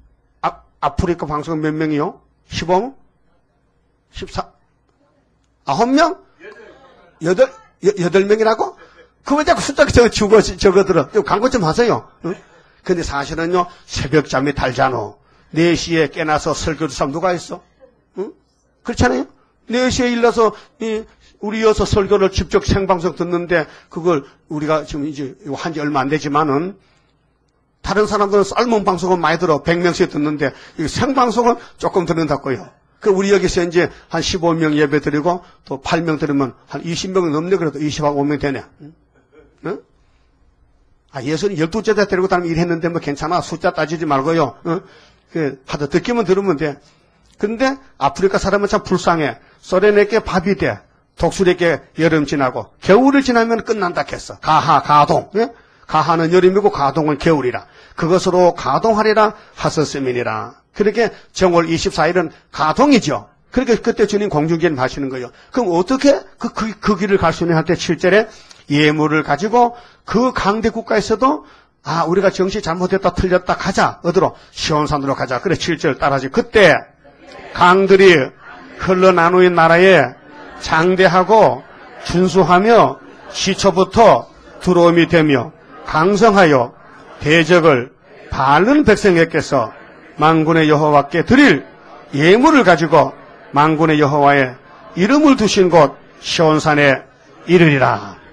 아프리카 방송 몇 명이요? 15명? 14? 9명? 8명이라고? 그왜 자꾸 숫자 적어들어? 광고 좀 하세요. 응? 근데 사실은요, 새벽 잠이 달잖아. 4시에 깨나서 설교를 사람 누가 있어? 응? 그렇잖아요? 4시에 일어나서, 우리 여서 설교를 직접 생방송 듣는데, 그걸 우리가 지금 이제 한지 얼마 안 되지만은, 다른 사람들은 삶은 방송은 많이 들어. 100명씩 듣는데, 이 생방송은 조금 듣는다고요. 그 우리 여기서 이제 한 15명 예배 드리고, 또 8명 들으면 한 20명 넘네. 그래도 25명 되네. 응? 응? 예수는 12제자 데리고 다니면 일했는데 뭐 괜찮아. 숫자 따지지 말고요. 응? 하도 듣기만 들으면 돼. 근데 아프리카 사람은 참 불쌍해. 소련에게 밥이 돼. 독수리에게 여름 지나고 겨울을 지나면 끝난다 했어. 가동. 예? 가하는 여름이고 가동은 겨울이라. 그것으로 가동하리라 하셨음이니라. 그렇게 정월 24일은 가동이죠. 그렇게 그때 주님 공중기를 하시는 거예요. 그럼 어떻게 그 길을 갈 수 있냐 할 때 7절에 예물을 가지고 그 강대 국가에서도 우리가 정시 잘못했다 틀렸다 가자. 어디로? 시온산으로 가자. 그래 7절 따라하지. 그때 강들이 흘러나누인 나라에 장대하고 준수하며 시초부터 두려움이 되며 강성하여 대적을 바른 백성에게서 만군의 여호와께 드릴 예물을 가지고 만군의 여호와의 이름을 두신 곳 시온산에 이르리라.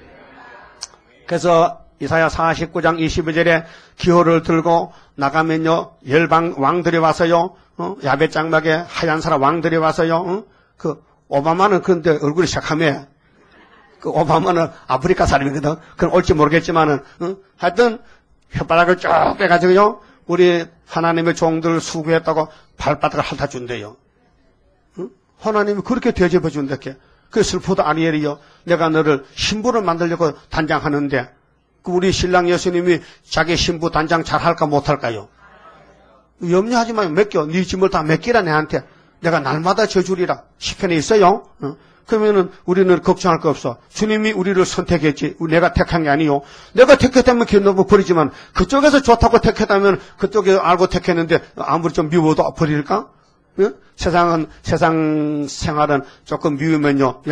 그래서 이사야 49장 22절에 기호를 들고 나가면요 열방 왕들이 와서요 야벳 장막에 하얀 사람 왕들이 와서요 그 오바마는 그런데 얼굴이 새카매. 그 오바마는 아프리카 사람이거든. 그건 올지 모르겠지만은 하여튼 혓바닥을 쭉 빼가지고요 우리 하나님의 종들 수고했다고 발바닥을 핥아준대요. 하나님이 그렇게 대접해준다. 그 슬프다 아니엘이요. 내가 너를 신부를 만들려고 단장하는데 우리 신랑 예수님이 자기 신부 단장 잘할까 못할까요? 염려하지 마요. 맡겨. 네 짐을 다 맡기라 내한테. 내가 날마다 져주리라. 시편에 있어요. 그러면은 우리는 걱정할 거 없어. 주님이 우리를 선택했지. 내가 택한 게 아니요. 내가 택했다면 너무 버리지만 그쪽에서 좋다고 택했다면 그쪽에 알고 택했는데 아무리 좀 미워도 버릴까? 응? 세상 생활은 조금 미우면요.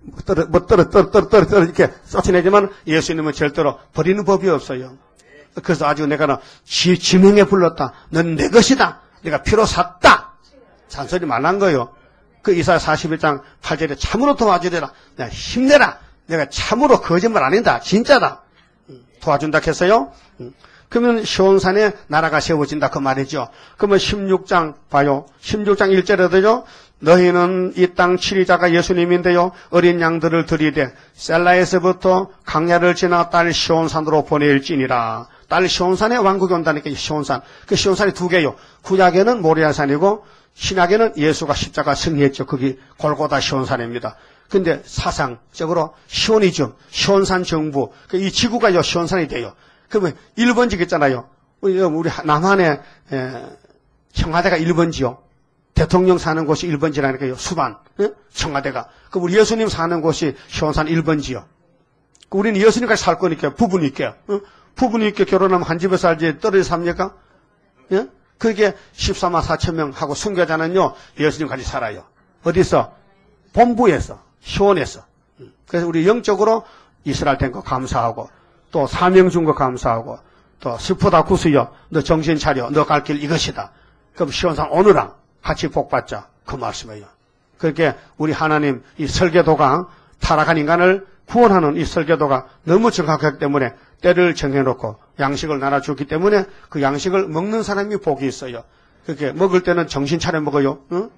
떨어 이렇게 쏟아내지만 예수님은 절대로 버리는 법이 없어요. 그래서 아주 내가 지명에 불렀다. 넌 내 것이다. 내가 피로 샀다. 잔소리 말란 거요. 그 이사야 41장 8절에 참으로 도와주리라. 내가 힘내라. 내가 참으로 거짓말 아니다. 진짜다. 도와준다 했어요. 그러면 시온산에 나라가 세워진다 그 말이죠. 그러면 16장 봐요. 16장 1절에도요. 너희는 이 땅 치리자가 예수님인데요. 어린 양들을 들이대 셀라에서부터 강야를 지나 딸 시온산으로 보낼지니라. 딸 시온산에 왕국이 온다니까. 시온산. 그 시온산이 두 개요. 구약에는 모리아산이고 신약에는 예수가 십자가 승리했죠. 거기 골고다 시온산입니다. 근데 사상적으로 시온이즘, 시온산 정부, 이 지구가 시온산이 돼요. 그러면 1번지 있잖아요. 우리 남한의 청와대가 1번지요. 대통령 사는 곳이 1번지라니까요. 수반, 청와대가. 그럼 우리 예수님 사는 곳이 시온산 1번지요. 우리는 예수님까지 살 거니까 부부니까. 부부니까 결혼하면 한 집에 살지 떨어져 삽니까? 예? 그게 14만 4천 명 하고 순교자는요. 예수님까지 살아요. 어디서? 본부에서, 시온에서. 그래서 우리 영적으로 이스라엘 된 거 감사하고 또 사명 준 거 감사하고 또 스프다 구수여 너 정신 차려 너 갈 길 이것이다. 그럼 시온산 오느라 같이 복받자. 그 말씀이에요. 그렇게 우리 하나님 이 설계도가 타락한 인간을 구원하는 이 설계도가 너무 정확하기 때문에 때를 정해놓고 양식을 나눠주기 때문에 그 양식을 먹는 사람이 복이 있어요. 그렇게 먹을 때는 정신 차려 먹어요. 응?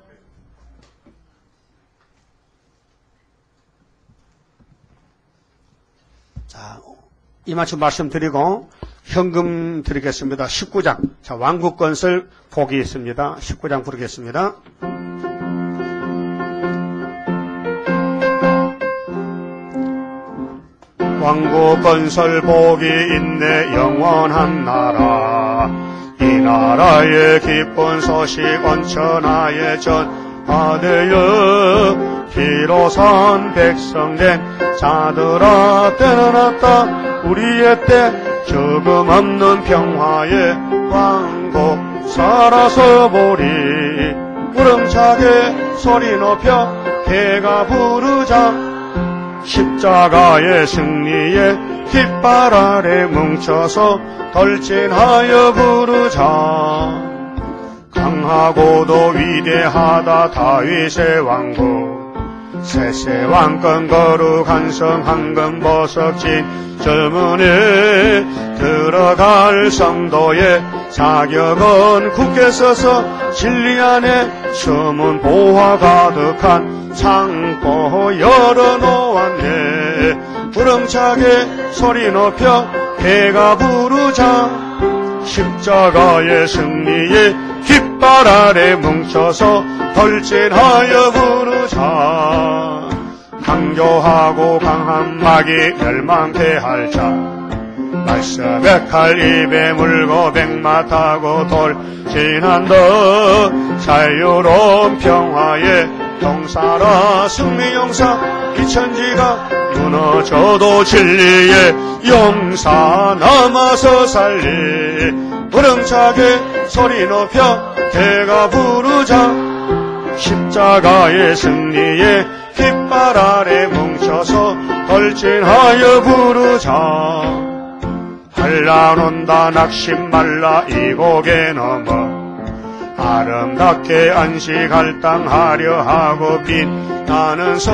자, 이만큼 말씀드리고 현금 드리겠습니다. 19장. 자, 왕국건설 복이 있습니다. 19장 부르겠습니다. 왕국건설 복이 있네 영원한 나라. 이 나라의 기쁜 소식 온천하에 전하되어 비로선 백성된 자들아 때는 왔다. 우리의 때 조금 없는 평화의 왕국 살아서 보리. 우렁차게 소리 높여 배가 부르자. 십자가의 승리에 깃발 아래 뭉쳐서 돌진하여 부르자. 강하고도 위대하다 다윗의 왕국. 세세 왕권 거룩한 성 황금 보석진 절문에 들어갈 성도의 사격은 굳게 서서 진리 안에 숨은 보화 가득한 창고 열어놓았네. 부렁차게 소리 높여 배가 부르자. 십자가의 승리에 깃발 아래 뭉쳐서 돌진하여 부르자. 강조하고 강한 마귀 멸망케 할 자. 말씀의 칼 입에 물고 백마 타고 돌진한다. 자유로운 평화의 동사라 승리 용사. 이 천지가 무너져도 진리의 용사 남아서 살리. 부렁차게 소리 높여 배가 부르자. 십자가의 승리에 깃발 아래 뭉쳐서 돌진하여 부르자. 한란 온다 낙심 말라 이 고개 넘어. 아름답게 안식할 땅 하려 하고 빛나는 성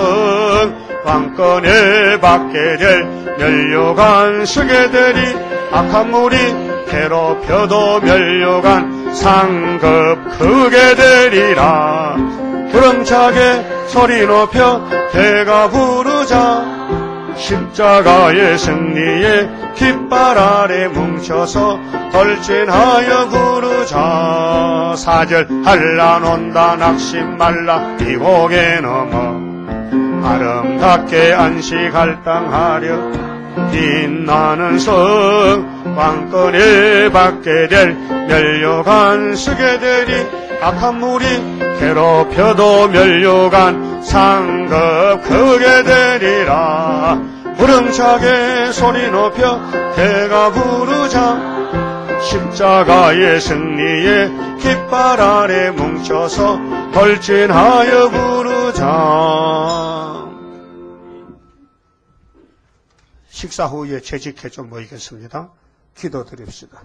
왕권에 받게 될 멸류관 쓰게되리. 악한 무리 괴롭혀도 멸류관 상급 크게 되리라. 부렁차게 소리 높여 배가 부르자. 십자가의 승리에 깃발 아래 뭉쳐서 돌진하여 부르자. 4절 한란 온다 낙심 말라 이 고개 넘어. 아름답게 안식할 땅 하려 빛나는 성 왕권에 받게 될 멸류관 쓰게 되리. 악한 무리 괴롭혀도 멸류관 상급 크게 되리라. 부렁차게 소리 높여 배가 부르자. 십자가의 승리에 깃발 아래 뭉쳐서 돌진하여 부르자. 식사 후에 재직해 좀 모이겠습니다. 기도드립시다.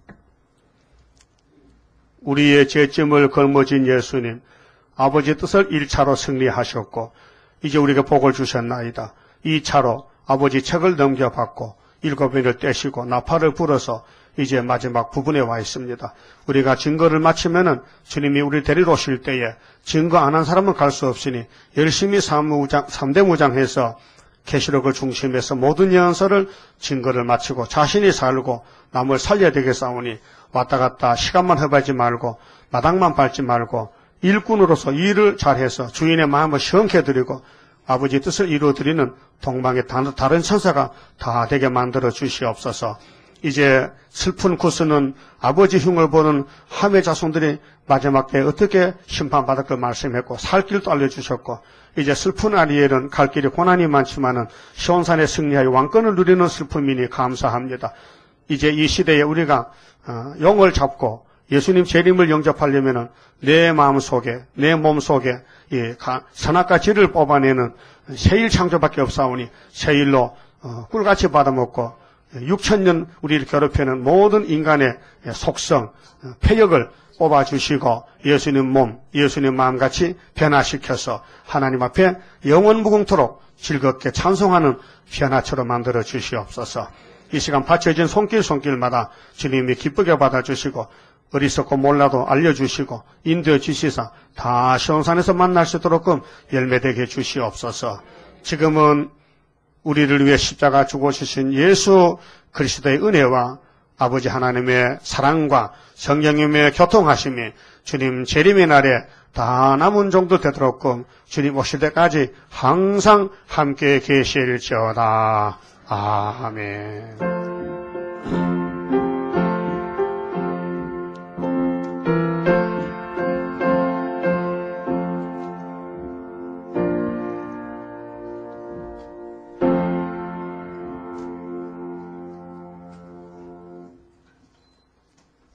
우리의 죄짐을 걸머진 예수님, 아버지 뜻을 1차로 승리하셨고 이제 우리에게 복을 주셨나이다. 2차로 아버지 책을 넘겨받고 7인을 떼시고 나팔을 불어서 이제 마지막 부분에 와 있습니다. 우리가 증거를 마치면은 주님이 우리 데리러 오실 때에 증거 안 한 사람은 갈 수 없으니 열심히 3대 무장해서 계시록을 중심해서 모든 예언서를 증거를 마치고 자신이 살고 남을 살려야 되겠사오니 왔다 갔다 시간만 허비하지 말고 마당만 밟지 말고 일꾼으로서 일을 잘해서 주인의 마음을 시원케 드리고 아버지 뜻을 이루어드리는 동방의 다른 천사가 다 되게 만들어 주시옵소서. 이제 슬픈 구스는 아버지 흉을 보는 함의 자손들이 마지막 때에 어떻게 심판받을 걸 말씀했고 살 길도 알려주셨고 이제 슬픈 아리엘은 갈 길이 고난이 많지만은 시온산에 승리하여 왕권을 누리는 슬픔이니 감사합니다. 이제 이 시대에 우리가 영을 잡고 예수님 재림을 영접하려면은 내 마음 속에 내 몸 속에 선악과 죄를 뽑아내는 새일 창조밖에 없사오니 새일로 꿀같이 받아먹고 6,000년 우리를 괴롭히는 모든 인간의 속성, 폐역을 뽑아주시고 예수님 몸, 예수님 마음같이 변화시켜서 하나님 앞에 영원 무궁토록 즐겁게 찬송하는 변화처럼 만들어 주시옵소서. 이 시간 바쳐진 손길마다 주님이 기쁘게 받아주시고 어리석고 몰라도 알려주시고 인도해 주시사 다 시온산에서 만날 수 있도록 열매되게 해 주시옵소서. 지금은 우리를 위해 십자가 죽으신 예수 그리스도의 은혜와 아버지 하나님의 사랑과 성령님의 교통하심이 주님 재림의 날에 다 남은 정도 되도록 주님 오실 때까지 항상 함께 계실지어다. 아멘.